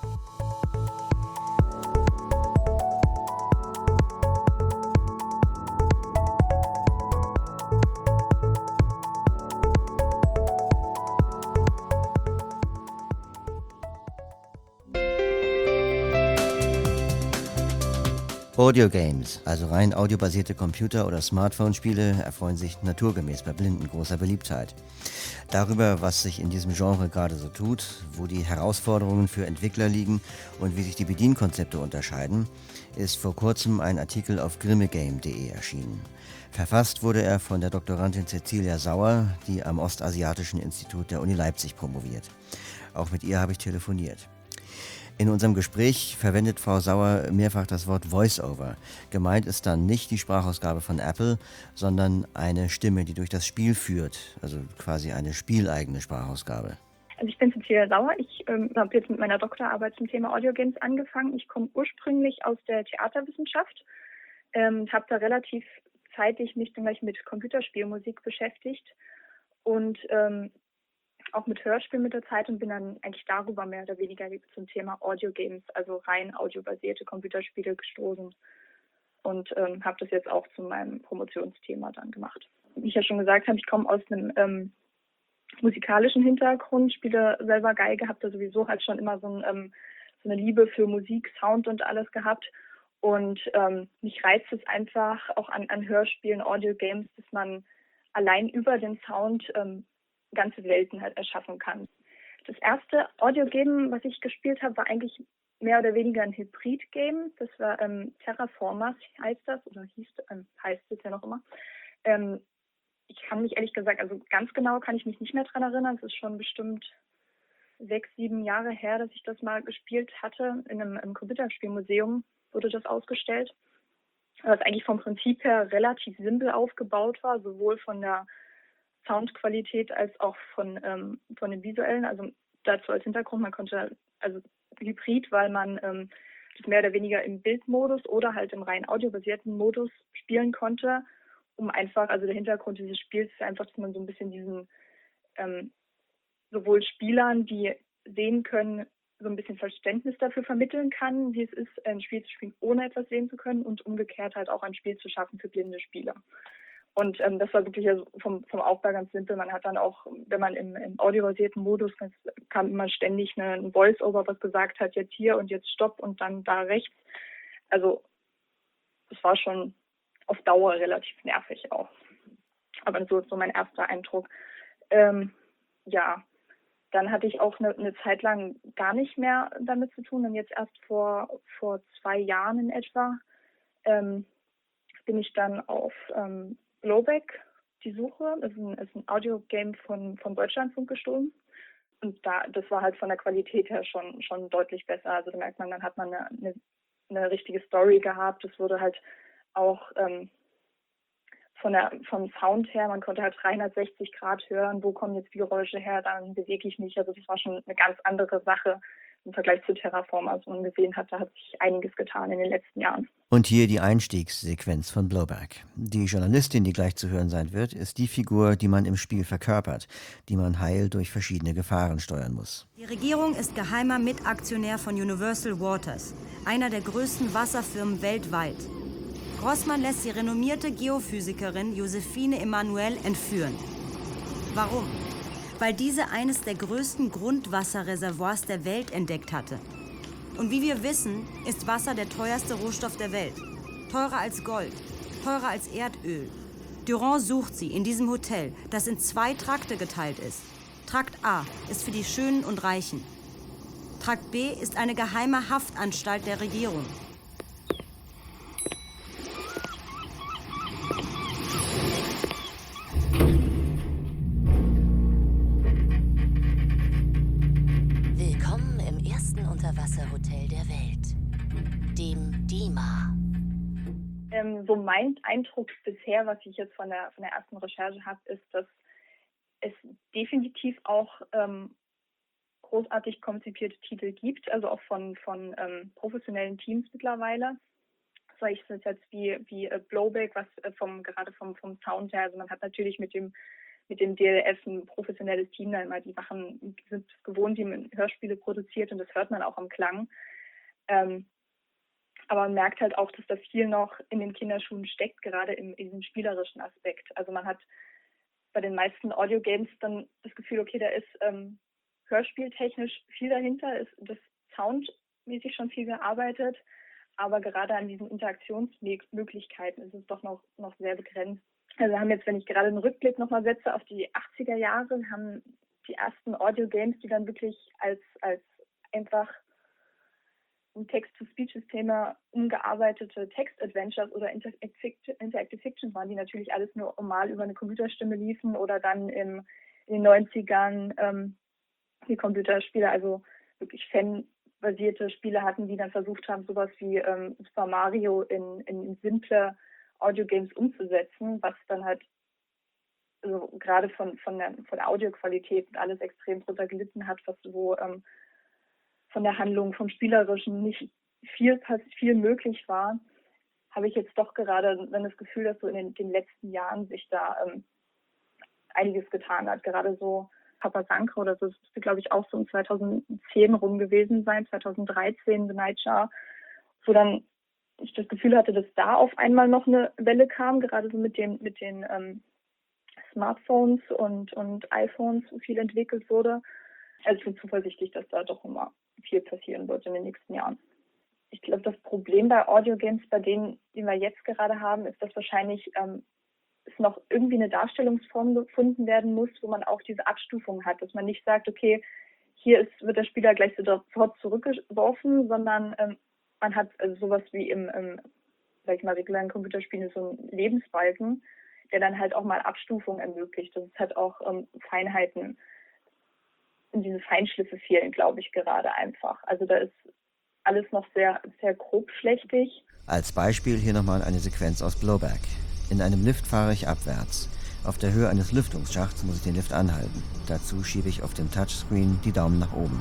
Audio-Games, also rein audiobasierte Computer- oder Smartphone-Spiele, erfreuen sich naturgemäß bei Blinden großer Beliebtheit. Darüber, was sich in diesem Genre gerade so tut, wo die Herausforderungen für Entwickler liegen und wie sich die Bedienkonzepte unterscheiden, ist vor kurzem ein Artikel auf grimmegame.de erschienen. Verfasst wurde er von der Doktorandin Cecilia Sauer, die am Ostasiatischen Institut der Uni Leipzig promoviert. Auch mit ihr habe ich telefoniert. In unserem Gespräch verwendet Frau Sauer mehrfach das Wort Voice-Over. Gemeint ist dann nicht die Sprachausgabe von Apple, sondern eine Stimme, die durch das Spiel führt, also quasi eine spieleigene Sprachausgabe. Also ich bin Cecilia Sauer. Ich habe jetzt mit meiner Doktorarbeit zum Thema Audiogames angefangen. Ich komme ursprünglich aus der Theaterwissenschaft, habe da relativ zeitig mich dann gleich mit Computerspielmusik beschäftigt und auch mit Hörspielen mit der Zeit und bin dann eigentlich darüber mehr oder weniger zum Thema Audiogames, also rein audiobasierte Computerspiele gestoßen und habe das jetzt auch zu meinem Promotionsthema dann gemacht. Wie ich ja schon gesagt habe, ich komme aus einem musikalischen Hintergrund, spiele selber Geige, habe da sowieso halt schon immer so eine Liebe für Musik, Sound und alles gehabt und mich reizt es einfach auch an Hörspielen, Audiogames, dass man allein über den Sound ganze Welten halt erschaffen kann. Das erste Audio-Game, was ich gespielt habe, war eigentlich mehr oder weniger ein Hybrid-Game. Das war Terraformers heißt das, oder heißt es ja noch immer. Ich kann mich ehrlich gesagt, also ganz genau kann ich mich nicht mehr dran erinnern. Es ist schon bestimmt 6, 7 Jahre her, dass ich das mal gespielt hatte. In einem Computerspielmuseum wurde das ausgestellt. Was eigentlich vom Prinzip her relativ simpel aufgebaut war, sowohl von der Soundqualität als auch von den visuellen, also dazu als Hintergrund, man konnte, also Hybrid, weil man das mehr oder weniger im Bildmodus oder halt im rein audiobasierten Modus spielen konnte, um einfach, also der Hintergrund dieses Spiels ist einfach, dass man so ein bisschen diesen sowohl Spielern, die sehen können, so ein bisschen Verständnis dafür vermitteln kann, wie es ist, ein Spiel zu spielen, ohne etwas sehen zu können und umgekehrt halt auch ein Spiel zu schaffen für blinde Spieler. Und das war wirklich also vom Aufbau ganz simpel. Man hat dann auch, wenn man im audiobasierten Modus, kam immer ständig ein Voice-Over, was gesagt hat, jetzt hier und jetzt Stopp und dann da rechts. Also das war schon auf Dauer relativ nervig auch. Aber so mein erster Eindruck. Ja, dann hatte ich auch eine Zeit lang gar nicht mehr damit zu tun. Und jetzt erst vor 2 Jahren in etwa bin ich dann auf Blowback, die Suche, ist ein Audio-Game von Deutschlandfunk gestohlen. Und das war halt von der Qualität her schon deutlich besser. Also da merkt man, dann hat man eine richtige Story gehabt. Es wurde halt auch vom Sound her, man konnte halt 360 Grad hören, wo kommen jetzt die Geräusche her, dann bewege ich mich. Also das war schon eine ganz andere Sache im Vergleich zu Terraformers, wo man gesehen hat, da hat sich einiges getan in den letzten Jahren. Und hier die Einstiegssequenz von Blowback. Die Journalistin, die gleich zu hören sein wird, ist die Figur, die man im Spiel verkörpert, die man heil durch verschiedene Gefahren steuern muss. Die Regierung ist geheimer Mitaktionär von Universal Waters, einer der größten Wasserfirmen weltweit. Rossmann lässt die renommierte Geophysikerin Josephine Emanuel entführen. Warum? Weil diese eines der größten Grundwasserreservoirs der Welt entdeckt hatte. Und wie wir wissen, ist Wasser der teuerste Rohstoff der Welt. Teurer als Gold, teurer als Erdöl. Durand sucht sie in diesem Hotel, das in 2 Trakte geteilt ist. Trakt A ist für die Schönen und Reichen. Trakt B ist eine geheime Haftanstalt der Regierung. Willkommen im ersten Unterwasserhotel der Welt, dem DIMA. So mein Eindruck bisher, was ich jetzt von der ersten Recherche habe, ist, dass es definitiv auch großartig konzipierte Titel gibt, also auch von professionellen Teams mittlerweile. Sei es jetzt wie Blowback, was gerade vom Sound her, also man hat natürlich mit dem DLF ein professionelles Team, da immer die sind gewohnt, die Hörspiele produziert und das hört man auch am Klang. Aber man merkt halt auch, dass da viel noch in den Kinderschuhen steckt, gerade in diesem spielerischen Aspekt. Also man hat bei den meisten Audiogames dann das Gefühl, okay, da ist hörspieltechnisch viel dahinter, ist das soundmäßig schon viel gearbeitet, aber gerade an diesen Interaktionsmöglichkeiten ist es doch noch sehr begrenzt. Also wir haben jetzt, wenn ich gerade einen Rückblick nochmal setze auf die 80er Jahre, haben die ersten Audiogames, die dann wirklich als einfach Text-to-Speech-Systeme umgearbeitete Text-Adventures oder Interactive Fiction waren, die natürlich alles nur normal über eine Computerstimme liefen oder dann in den 90ern die Computerspiele, also wirklich fanbasierte Spiele hatten, die dann versucht haben, sowas wie Super Mario in simple Audiogames umzusetzen, was dann halt also gerade von der Audioqualität und alles extrem drunter gelitten hat, wo von der Handlung, vom Spielerischen nicht viel möglich war, habe ich jetzt doch gerade dann das Gefühl, dass so in den letzten Jahren sich da einiges getan hat. Gerade so Papa Sankra oder so, das müsste, glaube ich, auch so um 2010 rum gewesen sein, 2013, The Nightjar, wo dann ich das Gefühl hatte, dass da auf einmal noch eine Welle kam, gerade so mit den Smartphones und iPhones viel entwickelt wurde. Also ich bin zuversichtlich, dass da doch immer viel passieren wird in den nächsten Jahren. Ich glaube, das Problem bei Audiogames, bei denen, die wir jetzt gerade haben, ist, dass wahrscheinlich es noch irgendwie eine Darstellungsform gefunden werden muss, wo man auch diese Abstufung hat, dass man nicht sagt, okay, wird der Spieler gleich sofort zurückgeworfen, sondern man hat also sowas wie im sag ich mal, regulären Computerspielen so einen Lebensbalken, der dann halt auch mal Abstufung ermöglicht. Das ist halt auch Feinheiten. Und diese Feinschliffe fehlen, glaube ich, gerade einfach. Also da ist alles noch sehr, sehr grobschlächtig. Als Beispiel hier nochmal eine Sequenz aus Blowback. In einem Lift fahre ich abwärts. Auf der Höhe eines Lüftungsschachts muss ich den Lift anhalten. Dazu schiebe ich auf dem Touchscreen die Daumen nach oben.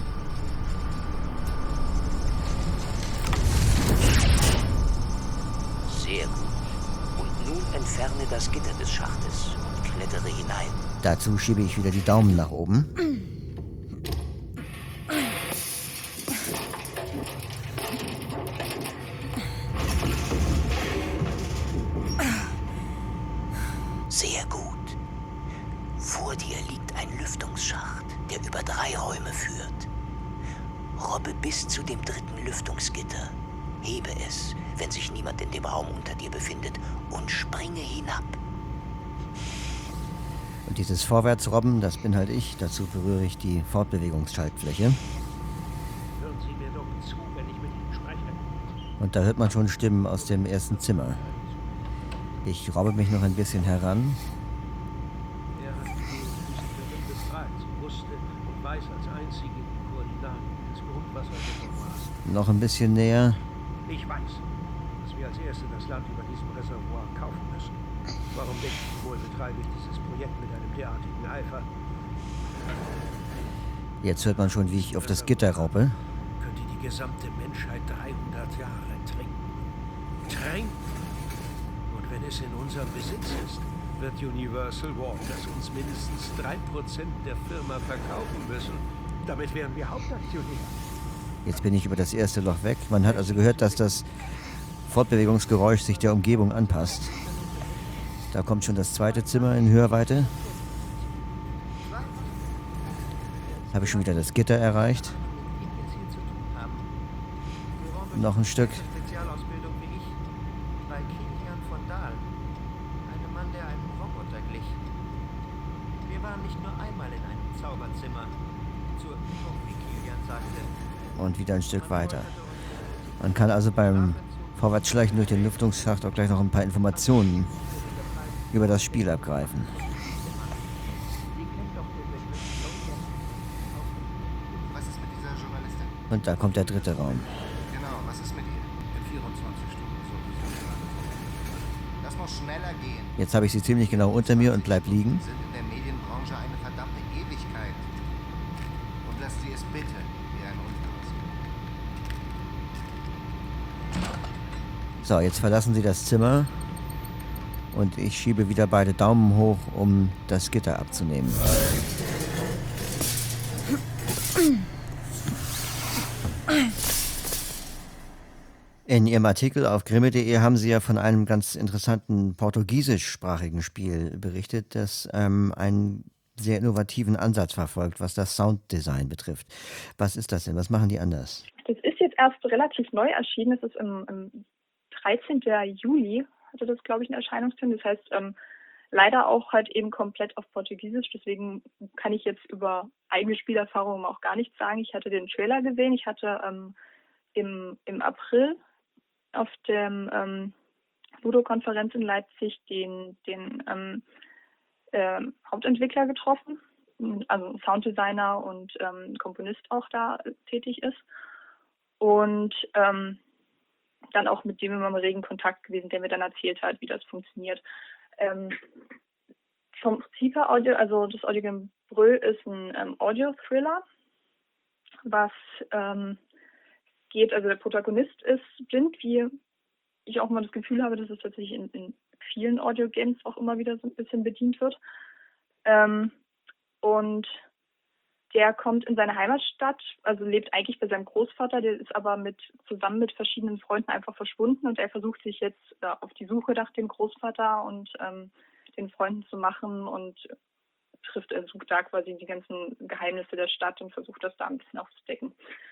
Sehr gut. Und nun entferne das Gitter des Schachtes und klettere hinein. Dazu schiebe ich wieder die Daumen nach oben. Sehr gut. Vor dir liegt ein Lüftungsschacht, der über 3 Räume führt. Robbe bis zu dem 3. Lüftungsgitter. Hebe es, wenn sich niemand in dem Raum unter dir befindet, und springe hinab. Und dieses Vorwärtsrobben, das bin halt ich. Dazu berühre ich die Fortbewegungsschaltfläche. Hören Sie mir doch zu, wenn ich mit Ihnen spreche. Und da hört man schon Stimmen aus dem ersten Zimmer. Ich robbe mich noch ein bisschen heran. Er hat die Physikerin befragt, wusste und weiß als einzige die Koordinaten des Grundwasserreservoirs. Noch ein bisschen näher. Ich weiß, dass wir als Erste das Land über diesem Reservoir kaufen müssen. Warum denken Sie wohl, betreibe ich dieses Projekt mit einem derartigen Eifer? Jetzt hört man schon, wie ich auf das Gitter robbe. Könnte die gesamte Menschheit 300 Jahre trinken. Trinken? Und wenn es in unserem Besitz ist, wird Universal Waters uns mindestens 3% der Firma verkaufen müssen. Damit wären wir Hauptaktionär. Jetzt bin ich über das erste Loch weg. Man hat also gehört, dass das Fortbewegungsgeräusch sich der Umgebung anpasst. Da kommt schon das zweite Zimmer in Hörweite. Jetzt habe ich schon wieder das Gitter erreicht. Noch ein Stück. Spezialausbildung wie ich bei Kilian von Dahl, einem Mann, der einem Roboter glich. Wir waren nicht nur einmal in einem Zauberzimmer. Zur Übung, wie Kilian sagte. Und wieder ein Stück weiter. Man kann also beim Vorwärtsschleichen durch den Lüftungsschacht auch gleich noch ein paar Informationen über das Spiel abgreifen. Was ist mit dieser Journalistin? Und da kommt der dritte Raum. Genau, was ist mit ihr? In 24 Stunden sollte sie sein. Das muss schneller gehen. Jetzt habe ich sie ziemlich genau unter mir und bleib liegen. Sind in der Medienbranche eine verdammte Ewigkeit. Und lasst sie es bitte wie ein Unfall aussehen. So, jetzt verlassen Sie das Zimmer und ich schiebe wieder beide Daumen hoch, um das Gitter abzunehmen. In Ihrem Artikel auf grimme.de haben Sie ja von einem ganz interessanten portugiesischsprachigen Spiel berichtet, das einen sehr innovativen Ansatz verfolgt, was das Sounddesign betrifft. Was ist das denn? Was machen die anders? Das ist jetzt erst relativ neu erschienen. Es ist im 13. Juli, hatte das, glaube ich, einen Erscheinungstermin. Das heißt, leider auch halt eben komplett auf Portugiesisch. Deswegen kann ich jetzt über eigene Spielerfahrungen auch gar nichts sagen. Ich hatte den Trailer gesehen. Ich hatte im April auf der Ludo-Konferenz in Leipzig den Hauptentwickler getroffen, also ein Sounddesigner und Komponist auch da tätig ist. Und dann auch mit dem immer im regen Kontakt gewesen, der mir dann erzählt hat, wie das funktioniert. Vom Prinzip her Audio, also das Audiogame Brö ist ein Audio-Thriller, was geht, also der Protagonist ist blind, wie ich auch mal das Gefühl habe, dass es tatsächlich in vielen Audio-Games auch immer wieder so ein bisschen bedient wird. Und der kommt in seine Heimatstadt, also lebt eigentlich bei seinem Großvater, der ist aber zusammen mit verschiedenen Freunden einfach verschwunden und er versucht sich jetzt auf die Suche nach dem Großvater und den Freunden zu machen und sucht da quasi die ganzen Geheimnisse der Stadt und versucht das da ein bisschen aufzudecken.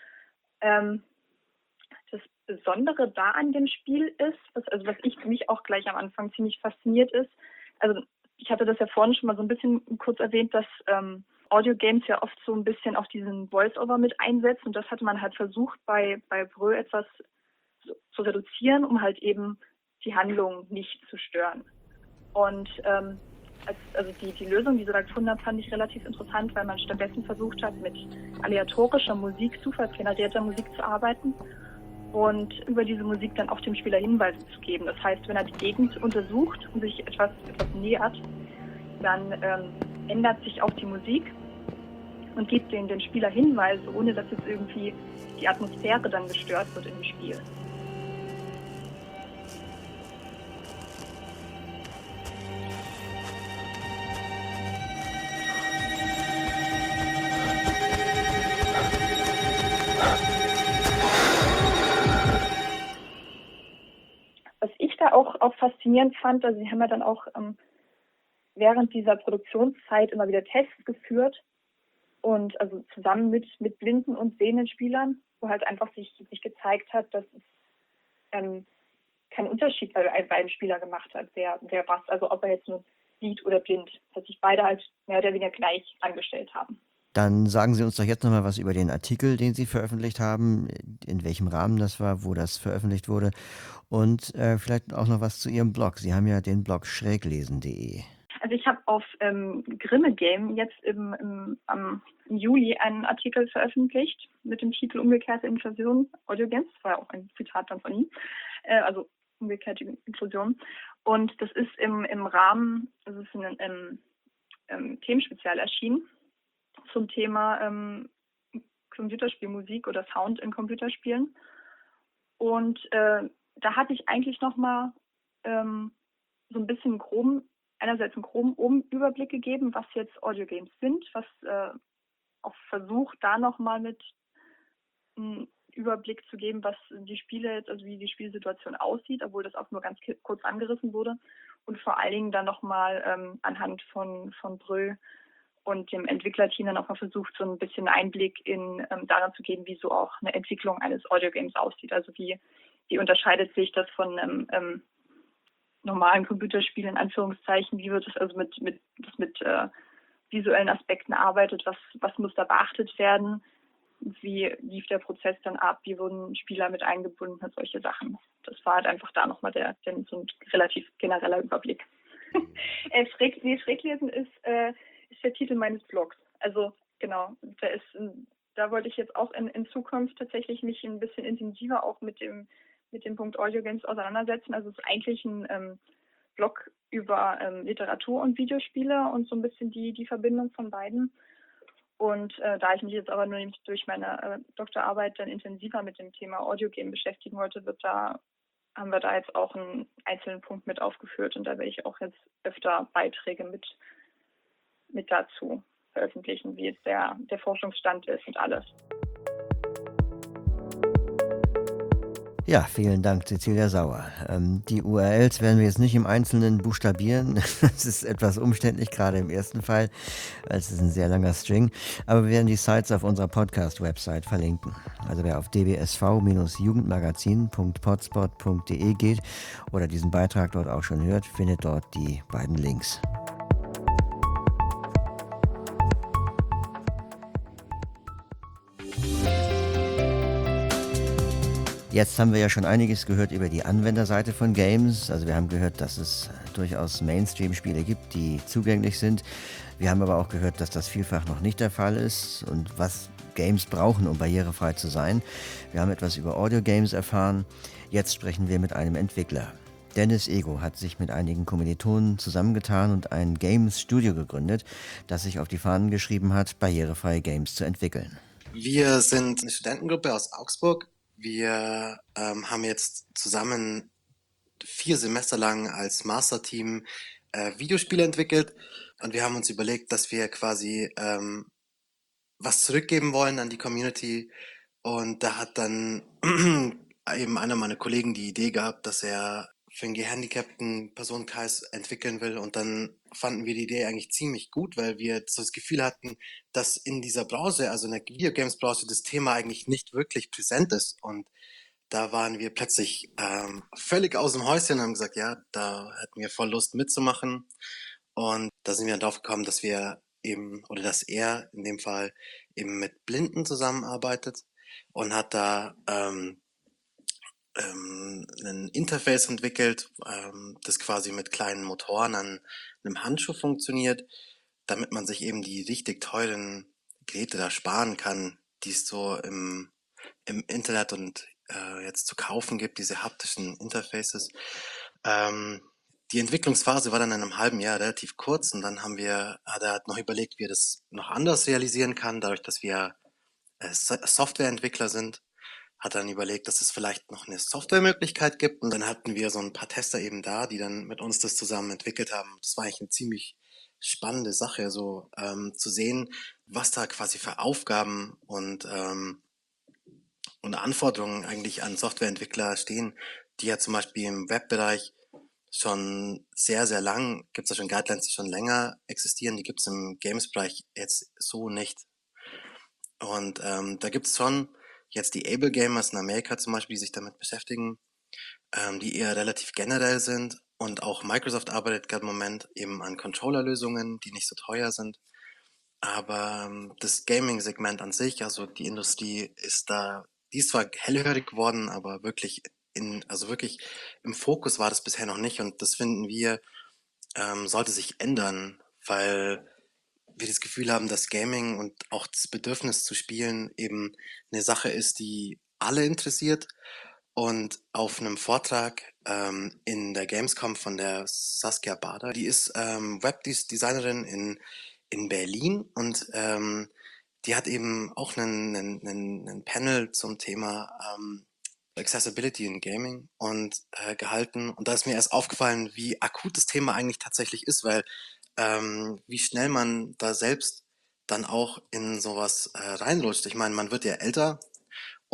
Das Besondere da an dem Spiel ist, was mich auch gleich am Anfang ziemlich fasziniert ist, also ich hatte das ja vorhin schon mal so ein bisschen kurz erwähnt, dass Audio-Games ja oft so ein bisschen auch diesen Voice-Over mit einsetzen und das hatte man halt versucht bei Brö etwas zu reduzieren, um halt eben die Handlung nicht zu stören. Und die Lösung, die sie da gefunden haben, fand ich relativ interessant, weil man stattdessen versucht hat, mit aleatorischer Musik, zufallsgenerierter Musik zu arbeiten und über diese Musik dann auch dem Spieler Hinweise zu geben. Das heißt, wenn er die Gegend untersucht und sich etwas nähert, dann ändert sich auch die Musik und gibt den Spieler Hinweise, ohne dass jetzt irgendwie die Atmosphäre dann gestört wird im Spiel. Was ich da auch faszinierend fand, also sie haben ja dann auch während dieser Produktionszeit immer wieder Tests geführt und also zusammen mit blinden und sehenden Spielern, wo halt einfach sich gezeigt hat, dass es keinen Unterschied bei einem Spieler gemacht hat, wer was, also ob er jetzt nur sieht oder blind, dass sich beide halt mehr oder weniger gleich angestellt haben. Dann sagen Sie uns doch jetzt nochmal was über den Artikel, den Sie veröffentlicht haben, in welchem Rahmen das war, wo das veröffentlicht wurde und vielleicht auch noch was zu Ihrem Blog. Sie haben ja den Blog schräglesen.de. Also ich habe auf Grimme Game jetzt im Juli einen Artikel veröffentlicht mit dem Titel Umgekehrte Inklusion Audiogames. Das war ja auch ein Zitat dann von ihm. Also umgekehrte Inklusion. Und das ist im Rahmen, also es ist in einem Themenspezial erschienen zum Thema Computerspielmusik oder Sound in Computerspielen. Und da hatte ich eigentlich nochmal so ein bisschen einerseits einen groben Überblick gegeben, was jetzt Audiogames sind, was auch versucht, da nochmal mit Überblick zu geben, was die Spiele jetzt, also wie die Spielsituation aussieht, obwohl das auch nur ganz kurz angerissen wurde. Und vor allen Dingen dann nochmal anhand von Brö und dem Entwicklerteam dann auch mal versucht, so ein bisschen Einblick in daran zu geben, wie so auch eine Entwicklung eines Audiogames aussieht. Also wie unterscheidet sich das von einem normalen Computerspiel in Anführungszeichen, wie wird es also mit visuellen Aspekten arbeitet, was muss da beachtet werden, wie lief der Prozess dann ab, wie wurden Spieler mit eingebunden und solche Sachen. Das war halt einfach da nochmal so ein relativ genereller Überblick. Schräglesen ist der Titel meines Blogs. Also genau, da wollte ich jetzt auch in Zukunft tatsächlich mich ein bisschen intensiver auch mit dem Punkt Audiogames auseinandersetzen. Also es ist eigentlich ein Blog über Literatur und Videospiele und so ein bisschen die Verbindung von beiden. Und da ich mich jetzt aber nur durch meine Doktorarbeit dann intensiver mit dem Thema Audiogame beschäftigen wollte, haben wir da jetzt auch einen einzelnen Punkt mit aufgeführt und da werde ich auch jetzt öfter Beiträge mit dazu veröffentlichen, wie jetzt der Forschungsstand ist und alles. Ja, vielen Dank, Cecilia Sauer. Die URLs werden wir jetzt nicht im Einzelnen buchstabieren. Das ist etwas umständlich, gerade im ersten Fall, weil es ist ein sehr langer String. Aber wir werden die Sites auf unserer Podcast-Website verlinken. Also wer auf dbsv-jugendmagazin.potspot.de geht oder diesen Beitrag dort auch schon hört, findet dort die beiden Links. Jetzt haben wir ja schon einiges gehört über die Anwenderseite von Games. Also wir haben gehört, dass es durchaus Mainstream-Spiele gibt, die zugänglich sind. Wir haben aber auch gehört, dass das vielfach noch nicht der Fall ist und was Games brauchen, um barrierefrei zu sein. Wir haben etwas über Audio-Games erfahren. Jetzt sprechen wir mit einem Entwickler. Dennis Ego hat sich mit einigen Kommilitonen zusammengetan und ein Games-Studio gegründet, das sich auf die Fahnen geschrieben hat, barrierefreie Games zu entwickeln. Wir sind eine Studentengruppe aus Augsburg. Wir haben jetzt zusammen 4 Semester lang als Masterteam Videospiele entwickelt und wir haben uns überlegt, dass wir quasi was zurückgeben wollen an die Community und da hat dann eben einer meiner Kollegen die Idee gehabt, dass er für einen gehandicapten Personenkreis entwickeln will und dann fanden wir die Idee eigentlich ziemlich gut, weil wir so das Gefühl hatten, dass in dieser Branche, also in der Videogames-Branche, das Thema eigentlich nicht wirklich präsent ist und da waren wir plötzlich völlig aus dem Häuschen und haben gesagt, ja, da hätten wir voll Lust mitzumachen und da sind wir dann drauf gekommen, dass wir eben, oder dass er in dem Fall eben mit Blinden zusammenarbeitet und hat da ein Interface entwickelt, das quasi mit kleinen Motoren an einem Handschuh funktioniert, damit man sich eben die richtig teuren Geräte da sparen kann, die es so im Internet und jetzt zu kaufen gibt, diese haptischen Interfaces. Die Entwicklungsphase war dann in einem halben Jahr relativ kurz und dann hat er halt noch überlegt, wie er das noch anders realisieren kann, dadurch, dass wir Softwareentwickler sind. Hat dann überlegt, dass es vielleicht noch eine Softwaremöglichkeit gibt und dann hatten wir so ein paar Tester eben da, die dann mit uns das zusammen entwickelt haben. Das war eigentlich eine ziemlich spannende Sache, so zu sehen, was da quasi für Aufgaben und Anforderungen eigentlich an Softwareentwickler stehen, die ja zum Beispiel im Webbereich schon sehr, sehr lang, gibt es da schon Guidelines, die schon länger existieren, die gibt es im Games-Bereich jetzt so nicht. Und da gibt es schon jetzt die Able Gamers in Amerika zum Beispiel, die sich damit beschäftigen, die eher relativ generell sind. Und auch Microsoft arbeitet gerade im Moment eben an Controller-Lösungen, die nicht so teuer sind. Aber das Gaming-Segment an sich, also die Industrie die ist zwar hellhörig geworden, aber wirklich im Fokus war das bisher noch nicht. Und das finden wir, sollte sich ändern, weil wir das Gefühl haben, dass Gaming und auch das Bedürfnis zu spielen eben eine Sache ist, die alle interessiert. Und auf einem Vortrag in der Gamescom von der Saskia Bader, die ist Webdesignerin in Berlin und die hat eben auch einen Panel zum Thema Accessibility in Gaming und gehalten. Und da ist mir erst aufgefallen, wie akut das Thema eigentlich tatsächlich ist, weil wie schnell man da selbst dann auch in sowas reinrutscht. Ich meine, man wird ja älter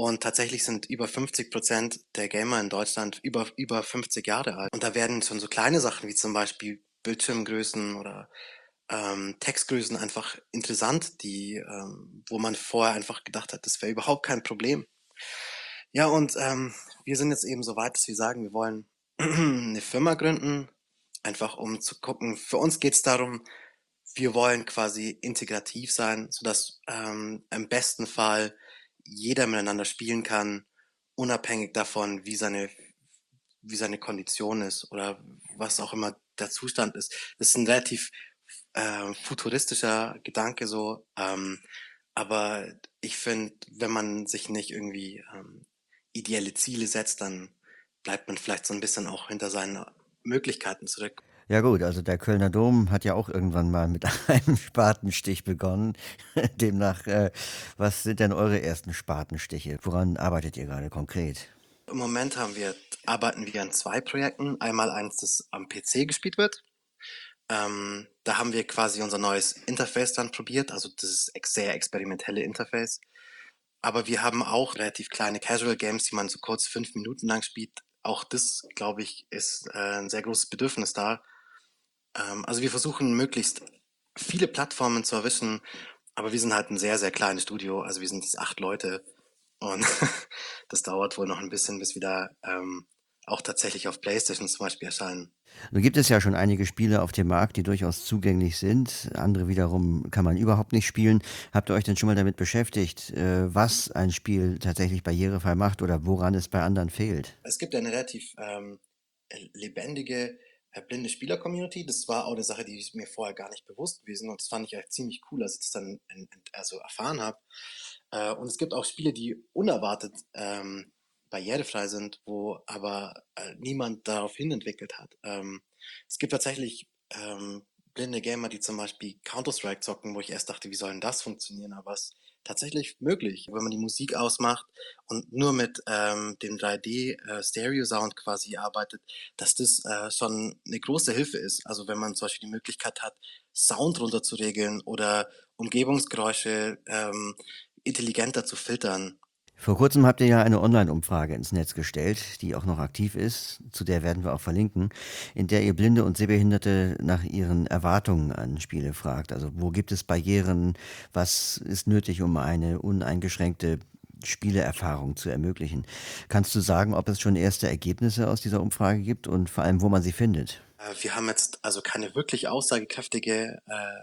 Und tatsächlich sind über 50% der Gamer in Deutschland über 50 Jahre alt. Und da werden schon so kleine Sachen wie zum Beispiel Bildschirmgrößen oder Textgrößen einfach interessant, die, wo man vorher einfach gedacht hat, das wäre überhaupt kein Problem. Ja, und wir sind jetzt eben so weit, dass wir sagen, wir wollen eine Firma gründen, einfach um zu gucken. Für uns geht es darum, wir wollen quasi integrativ sein, sodass im besten Fall jeder miteinander spielen kann, unabhängig davon, wie seine Kondition ist oder was auch immer der Zustand ist. Das ist ein relativ futuristischer Gedanke so, aber ich finde, wenn man sich nicht irgendwie ideelle Ziele setzt, dann bleibt man vielleicht so ein bisschen auch hinter seinen Möglichkeiten zurück. Ja gut, also der Kölner Dom hat ja auch irgendwann mal mit einem Spatenstich begonnen. Demnach, was sind denn eure ersten Spatenstiche? Woran arbeitet ihr gerade konkret? Im Moment arbeiten wir an 2 Projekten. Einmal eins, das am PC gespielt wird. Da haben wir quasi unser neues Interface dann probiert, also das ist sehr experimentelle Interface. Aber wir haben auch relativ kleine Casual Games, die man so kurz 5 Minuten lang spielt. Auch das, glaube ich, ist ein sehr großes Bedürfnis da. Also wir versuchen möglichst viele Plattformen zu erwischen, aber wir sind halt ein sehr, sehr kleines Studio, also wir sind jetzt 8 Leute und das dauert wohl noch ein bisschen, bis wir da auch tatsächlich auf PlayStation zum Beispiel erscheinen. Nun gibt es ja schon einige Spiele auf dem Markt, die durchaus zugänglich sind. Andere wiederum kann man überhaupt nicht spielen. Habt ihr euch denn schon mal damit beschäftigt, was ein Spiel tatsächlich barrierefrei macht oder woran es bei anderen fehlt? Es gibt eine relativ lebendige blinde Spieler-Community. Das war auch eine Sache, die mir vorher gar nicht bewusst gewesen und das fand ich echt ziemlich cool, als ich das dann erfahren habe. Und es gibt auch Spiele, die unerwartet barrierefrei sind, wo aber niemand darauf hin entwickelt hat. Es gibt tatsächlich blinde Gamer, die zum Beispiel Counter-Strike zocken, wo ich erst dachte, wie soll denn das funktionieren? Aber es ist tatsächlich möglich, wenn man die Musik ausmacht und nur mit dem 3D-Stereo-Sound quasi arbeitet, dass das schon eine große Hilfe ist. Also wenn man zum Beispiel die Möglichkeit hat, Sound runterzuregeln oder Umgebungsgeräusche intelligenter zu filtern. Vor kurzem habt ihr ja eine Online-Umfrage ins Netz gestellt, die auch noch aktiv ist, zu der werden wir auch verlinken, in der ihr Blinde und Sehbehinderte nach ihren Erwartungen an Spiele fragt. Also wo gibt es Barrieren, was ist nötig, um eine uneingeschränkte Spieleerfahrung zu ermöglichen. Kannst du sagen, ob es schon erste Ergebnisse aus dieser Umfrage gibt und vor allem, wo man sie findet? Wir haben jetzt also keine wirklich aussagekräftige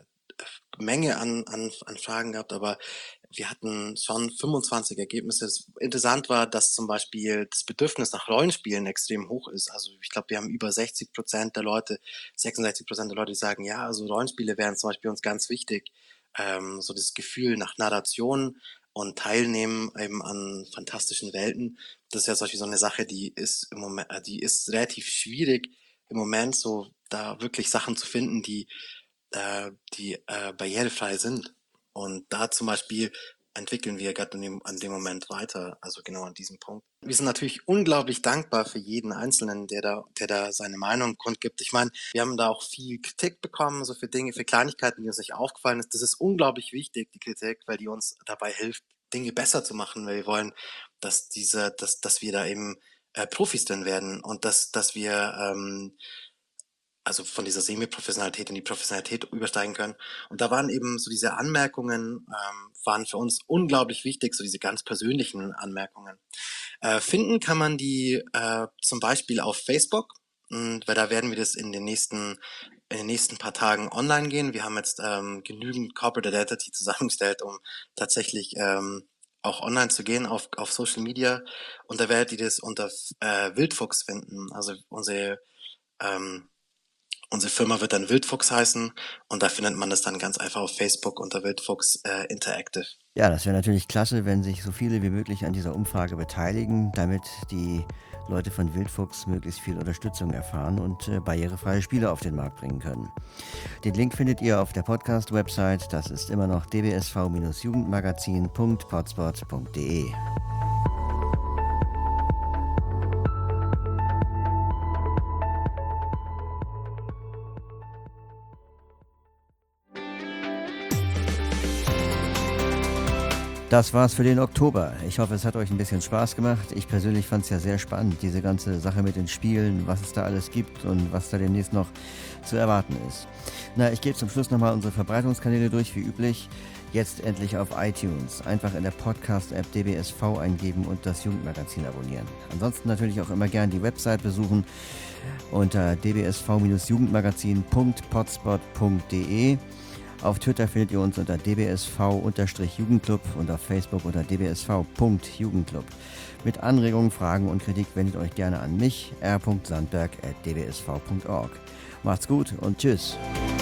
Menge an Fragen gehabt, aber wir hatten schon 25 Ergebnisse. Interessant war, dass zum Beispiel das Bedürfnis nach Rollenspielen extrem hoch ist. Also ich glaube, wir haben über 60% der Leute, 66% der Leute, die sagen, ja, also Rollenspiele wären zum Beispiel uns ganz wichtig. So das Gefühl nach Narration und Teilnehmen eben an fantastischen Welten. Das ist ja zum Beispiel so eine Sache, die ist im Moment, die ist relativ schwierig im Moment, so da wirklich Sachen zu finden, die barrierefrei sind. Und da zum Beispiel entwickeln wir gerade an dem Moment weiter, also genau an diesem Punkt. Wir sind natürlich unglaublich dankbar für jeden Einzelnen, der da seine Meinung kundgibt. Ich meine, wir haben da auch viel Kritik bekommen, so für Dinge, für Kleinigkeiten, die uns nicht aufgefallen ist. Das ist unglaublich wichtig, die Kritik, weil die uns dabei hilft, Dinge besser zu machen, weil wir wollen, dass wir da eben Profis drin werden und dass wir also von dieser Semi-Professionalität in die Professionalität übersteigen können. Und da waren eben so diese Anmerkungen, waren für uns unglaublich wichtig, so diese ganz persönlichen Anmerkungen. Finden kann man die zum Beispiel auf Facebook, weil da werden wir das in den nächsten paar Tagen online gehen. Wir haben jetzt genügend Corporate Identity zusammengestellt, um tatsächlich auch online zu gehen auf Social Media. Und da werdet ihr das unter Wildfuchs finden. Also unsere Firma wird dann Wildfuchs heißen und da findet man das dann ganz einfach auf Facebook unter Wildfuchs Interactive. Ja, das wäre natürlich klasse, wenn sich so viele wie möglich an dieser Umfrage beteiligen, damit die Leute von Wildfuchs möglichst viel Unterstützung erfahren und barrierefreie Spiele auf den Markt bringen können. Den Link findet ihr auf der Podcast-Website. Das ist immer noch dbsv-jugendmagazin.potspot.de. Das war's für den Oktober. Ich hoffe, es hat euch ein bisschen Spaß gemacht. Ich persönlich fand es ja sehr spannend, diese ganze Sache mit den Spielen, was es da alles gibt und was da demnächst noch zu erwarten ist. Na, ich gebe zum Schluss nochmal unsere Verbreitungskanäle durch, wie üblich. Jetzt endlich auf iTunes. Einfach in der Podcast-App DBSV eingeben und das Jugendmagazin abonnieren. Ansonsten natürlich auch immer gern die Website besuchen unter dbsv-jugendmagazin.potspot.de. Auf Twitter findet ihr uns unter dbsv-jugendclub und auf Facebook unter dbsv.jugendclub. Mit Anregungen, Fragen und Kritik wendet euch gerne an mich, r.sandberg@dbsv.org. Macht's gut und tschüss.